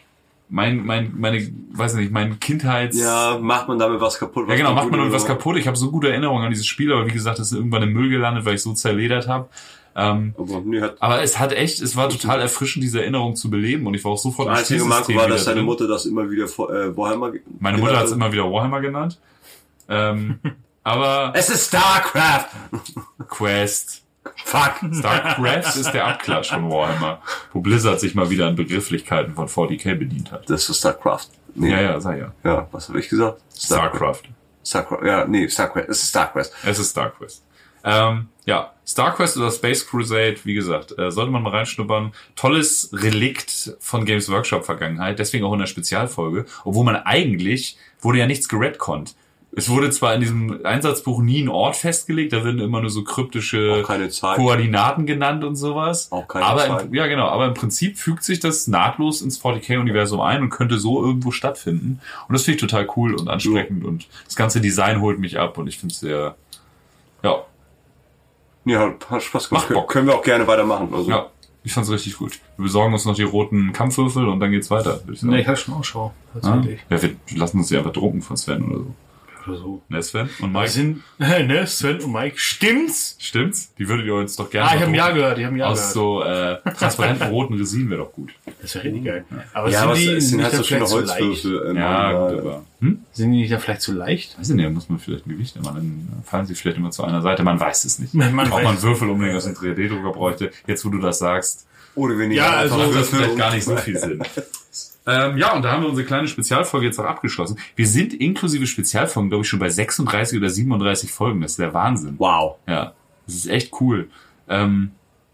mein Kindheits... Ja, macht man damit was kaputt? Ja, genau, macht man damit was kaputt. Ich habe so gute Erinnerungen an dieses Spiel, aber wie gesagt, das ist irgendwann im Müll gelandet, weil ich so zerledert habe. Aber es war total erfrischend, diese Erinnerung zu beleben und ich war auch sofort im Spielsystem. Das einzige Marco war, dass deine Mutter das immer wieder Warhammer Meine Mutter hat es immer wieder Warhammer genannt. Aber... Es ist StarCraft! Quest. Fuck! StarCraft ist der Abklatsch von Warhammer, wo Blizzard sich mal wieder an Begrifflichkeiten von 40k bedient hat. Das ist StarCraft. Nee. Ja, sei ja. Ja, was habe ich gesagt? StarCraft. Ja, nee, StarCraft. Es ist StarQuest. Es ist StarQuest. StarQuest oder Space Crusade, wie gesagt, sollte man mal reinschnuppern. Tolles Relikt von Games Workshop Vergangenheit, deswegen auch in der Spezialfolge, obwohl man eigentlich, wurde ja nichts geredconnt. Es wurde zwar in diesem Einsatzbuch nie ein Ort festgelegt, da werden immer nur so kryptische Koordinaten genannt und sowas. Auch keine Zeit. Aber im Prinzip fügt sich das nahtlos ins 40k-Universum ein und könnte so irgendwo stattfinden. Und das finde ich total cool und ansprechend und das ganze Design holt mich ab und ich finde es sehr, ja. Ja, hat Spaß gemacht. Können wir auch gerne weitermachen. Also. Ja, ich fand's richtig gut. Wir besorgen uns noch die roten Kampfwürfel und dann geht's weiter. Ich habe schon Ausschau. Ja, wir lassen uns die einfach drucken von Sven oder so. Ne, Sven und Mike? Sven und Mike. Stimmt's? Die würdet ihr uns doch gerne ich habe ein Ja gehört. Aus so transparenten roten Resin wäre doch gut. Das wäre richtig geil. Aber sind halt so schöne Holzwürfel. Ja, gut, aber... Sind die nicht dann vielleicht zu leicht? Weiß ich nicht, da muss man vielleicht ein Gewicht nehmen. Dann fallen sie vielleicht immer zu einer Seite. Man weiß es nicht. Ob man einen Würfel umlegen aus einem 3D-Drucker bräuchte. Jetzt, wo du das sagst. Oder wenn macht das vielleicht gar nicht so viel Sinn. Und da haben wir unsere kleine Spezialfolge jetzt auch abgeschlossen. Wir sind inklusive Spezialfolgen, glaube ich, schon bei 36 oder 37 Folgen. Das ist der Wahnsinn. Wow. Ja, das ist echt cool. Bin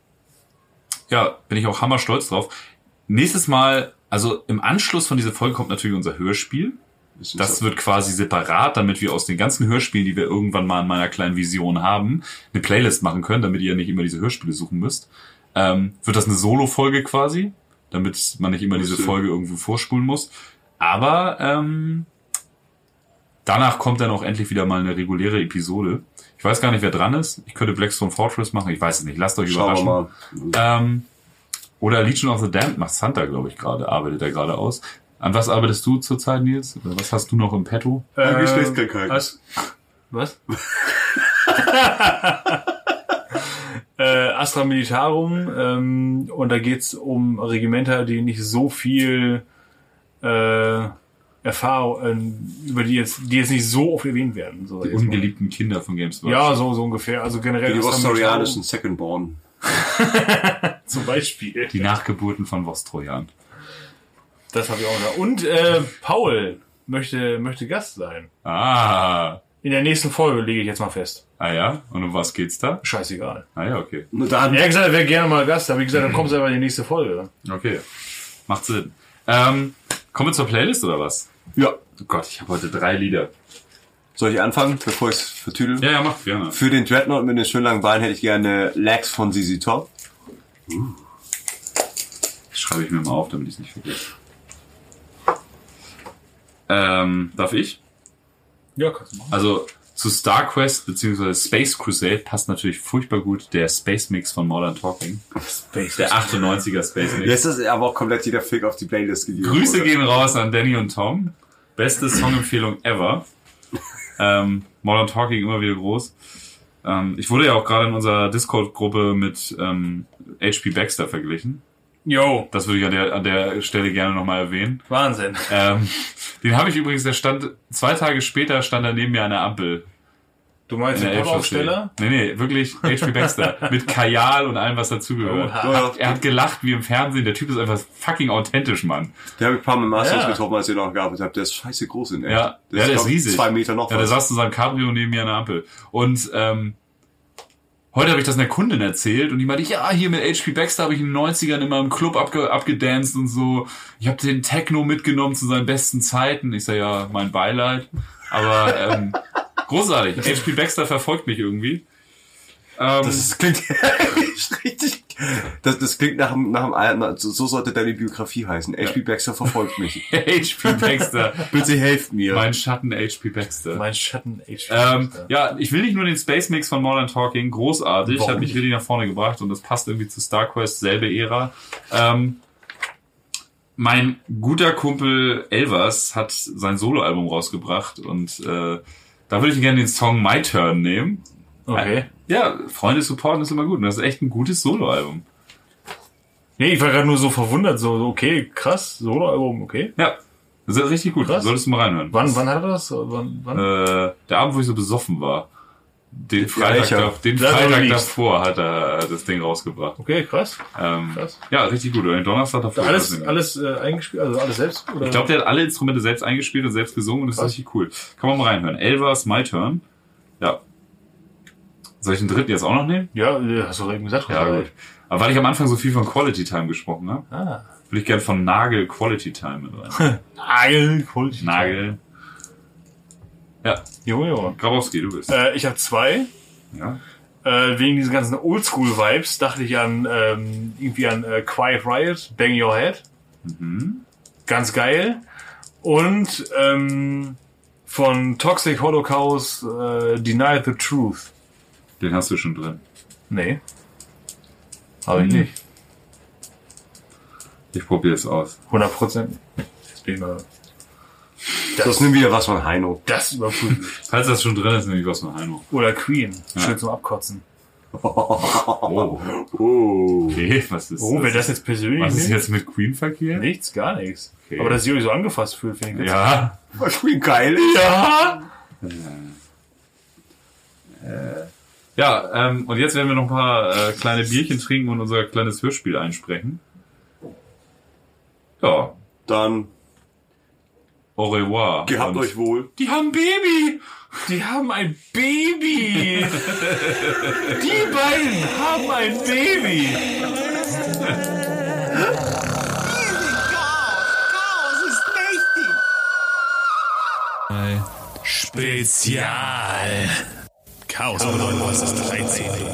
ich auch hammerstolz drauf. Nächstes Mal, also im Anschluss von dieser Folge kommt natürlich unser Hörspiel. Das wird quasi separat, damit wir aus den ganzen Hörspielen, die wir irgendwann mal in meiner kleinen Vision haben, eine Playlist machen können, damit ihr nicht immer diese Hörspiele suchen müsst. Wird das eine Solo-Folge quasi, damit man nicht immer diese Folge irgendwo vorspulen muss. Aber danach kommt dann auch endlich wieder mal eine reguläre Episode. Ich weiß gar nicht, wer dran ist. Ich könnte Blackstone Fortress machen, ich weiß es nicht. Lasst euch überraschen. Mal. Oder Legion of the Damned macht Santa, glaube ich, arbeitet er gerade aus. An was arbeitest du zurzeit, Nils? Oder was hast du noch im Petto? Was? Astra Militarum, und da geht's um Regimenter, die nicht so viel Erfahrung, über die jetzt nicht so oft erwähnt werden. So die ungeliebten Kinder von Games Workshop. Ja, so ungefähr. Also generell die Vostrojanischen Secondborn. Zum Beispiel. Die Nachgeburten von Vostrojan. Das habe ich auch noch. Und Paul möchte Gast sein. In der nächsten Folge lege ich jetzt mal fest. Ah ja? Und um was geht's da? Scheißegal. Ah ja, okay. Er hat gesagt, er wäre gerne mal Gast. Da habe ich gesagt, dann kommst du einfach in die nächste Folge. Okay. Macht Sinn. Kommen wir zur Playlist oder was? Ja. Oh Gott, ich habe heute 3 Lieder. Soll ich anfangen, bevor ich es vertüdel? Ja, mach gerne. Für den Dreadnought mit den schönen langen Beinen hätte ich gerne Legs von ZZ Top. Das schreibe ich mir mal auf, damit ich es nicht vergesse. Darf ich? Ja, kannst du machen. Also zu StarQuest bzw. Space Crusade passt natürlich furchtbar gut der Space Mix von Modern Talking. Der 98er Space Mix. Jetzt ist aber auch komplett jeder Fick auf die Playlist gegeben. Grüße gehen raus an Danny und Tom. Beste Songempfehlung ever. Modern Talking immer wieder groß. Ich wurde ja auch gerade in unserer Discord-Gruppe mit HP Baxter verglichen. Jo. Das würde ich an der Stelle gerne nochmal erwähnen. Wahnsinn. Den habe ich übrigens, 2 Tage später stand er neben mir an der Ampel. Du meinst den Pop-Aufsteller? Nee, wirklich HP Baxter. Mit Kajal und allem, was dazugehört. Er hat gelacht wie im Fernsehen. Der Typ ist einfach fucking authentisch, Mann. Der habe ich ein paar Mal im Masters getroffen, als ich noch gearbeitet habe. Der ist scheiße groß in echt. Ja, der ist riesig. 2 Meter noch. Ja, der saß in seinem Cabrio neben mir an der Ampel. Und heute habe ich das einer Kundin erzählt und die meinte, ja, hier mit HP Baxter habe ich in den 90ern immer im Club abgedanced und so. Ich habe den Techno mitgenommen zu seinen besten Zeiten. Ich sage, ja, mein Beileid. Aber großartig. HP Baxter verfolgt mich irgendwie. Das klingt richtig. Das klingt nach einem, so sollte deine Biografie heißen. HP Baxter verfolgt mich. HP Baxter. Bitte helft mir. Mein Schatten HP Baxter. Baxter. Ja, ich will nicht nur den Space Mix von Modern Talking. Großartig. Hat mich richtig nach vorne gebracht und das passt irgendwie zu StarQuest, selbe Ära. Mein guter Kumpel Elvers hat sein Soloalbum rausgebracht und da würde ich gerne den Song My Turn nehmen. Okay. Ja, Freunde supporten ist immer gut und das ist echt ein gutes Soloalbum. Nee, ich war gerade nur so verwundert, so okay, krass, Soloalbum, okay. Ja, das ist richtig gut, Krass. solltest du mal reinhören. Wann hat er das? Wann? Der Abend, wo ich so besoffen war. Den Freitag davor hat er das Ding rausgebracht. Okay, krass. Krass. Ja, richtig gut. Und den Donnerstag davor. Alles eingespielt, also alles selbst? Oder? Ich glaube, der hat alle Instrumente selbst eingespielt und selbst gesungen und das ist richtig cool. Kann man mal reinhören. Elvers My Turn. Ja. Soll ich den dritten jetzt auch noch nehmen? Ja, hast du eben gesagt. Ja, gut. Aber weil ich am Anfang so viel von Quality Time gesprochen habe, würde ich gerne von Nagel Quality Time mit rein. Nagel Quality Time. Nagel. Ja. Jo. Grabowski, du bist. Ich habe 2. Ja. Wegen diesen ganzen Oldschool-Vibes dachte ich an irgendwie an Quiet Riot, Bang Your Head. Mhm. Ganz geil. Und von Toxic Holocaust Deny the Truth. Den hast du schon drin. Nee. Habe ich nicht. Ich probiere es aus. 100%. Jetzt bin ich mal... Das nimmt wieder was von Heino. Das überprüfen. Falls das schon drin ist, nehme ich was von Heino. Oder Queen. Ja. Schön zum Abkotzen. Oh. Okay, was ist Wer das jetzt persönlich Was ist nimmt? jetzt mit Queen verkehrt? Nichts, gar nichts. Okay. Aber dass sie euch so angefasst fühlt, finde ich Ja. Was Queen geil ist. Ja! Ja, und jetzt werden wir noch ein paar kleine Bierchen trinken und unser kleines Hörspiel einsprechen. Ja, Dann au revoir. gehabt Und euch wohl. Die haben Baby! Die haben ein Baby! Die beiden haben ein Baby! Spezial. Chaos bedeutet, was ist 13?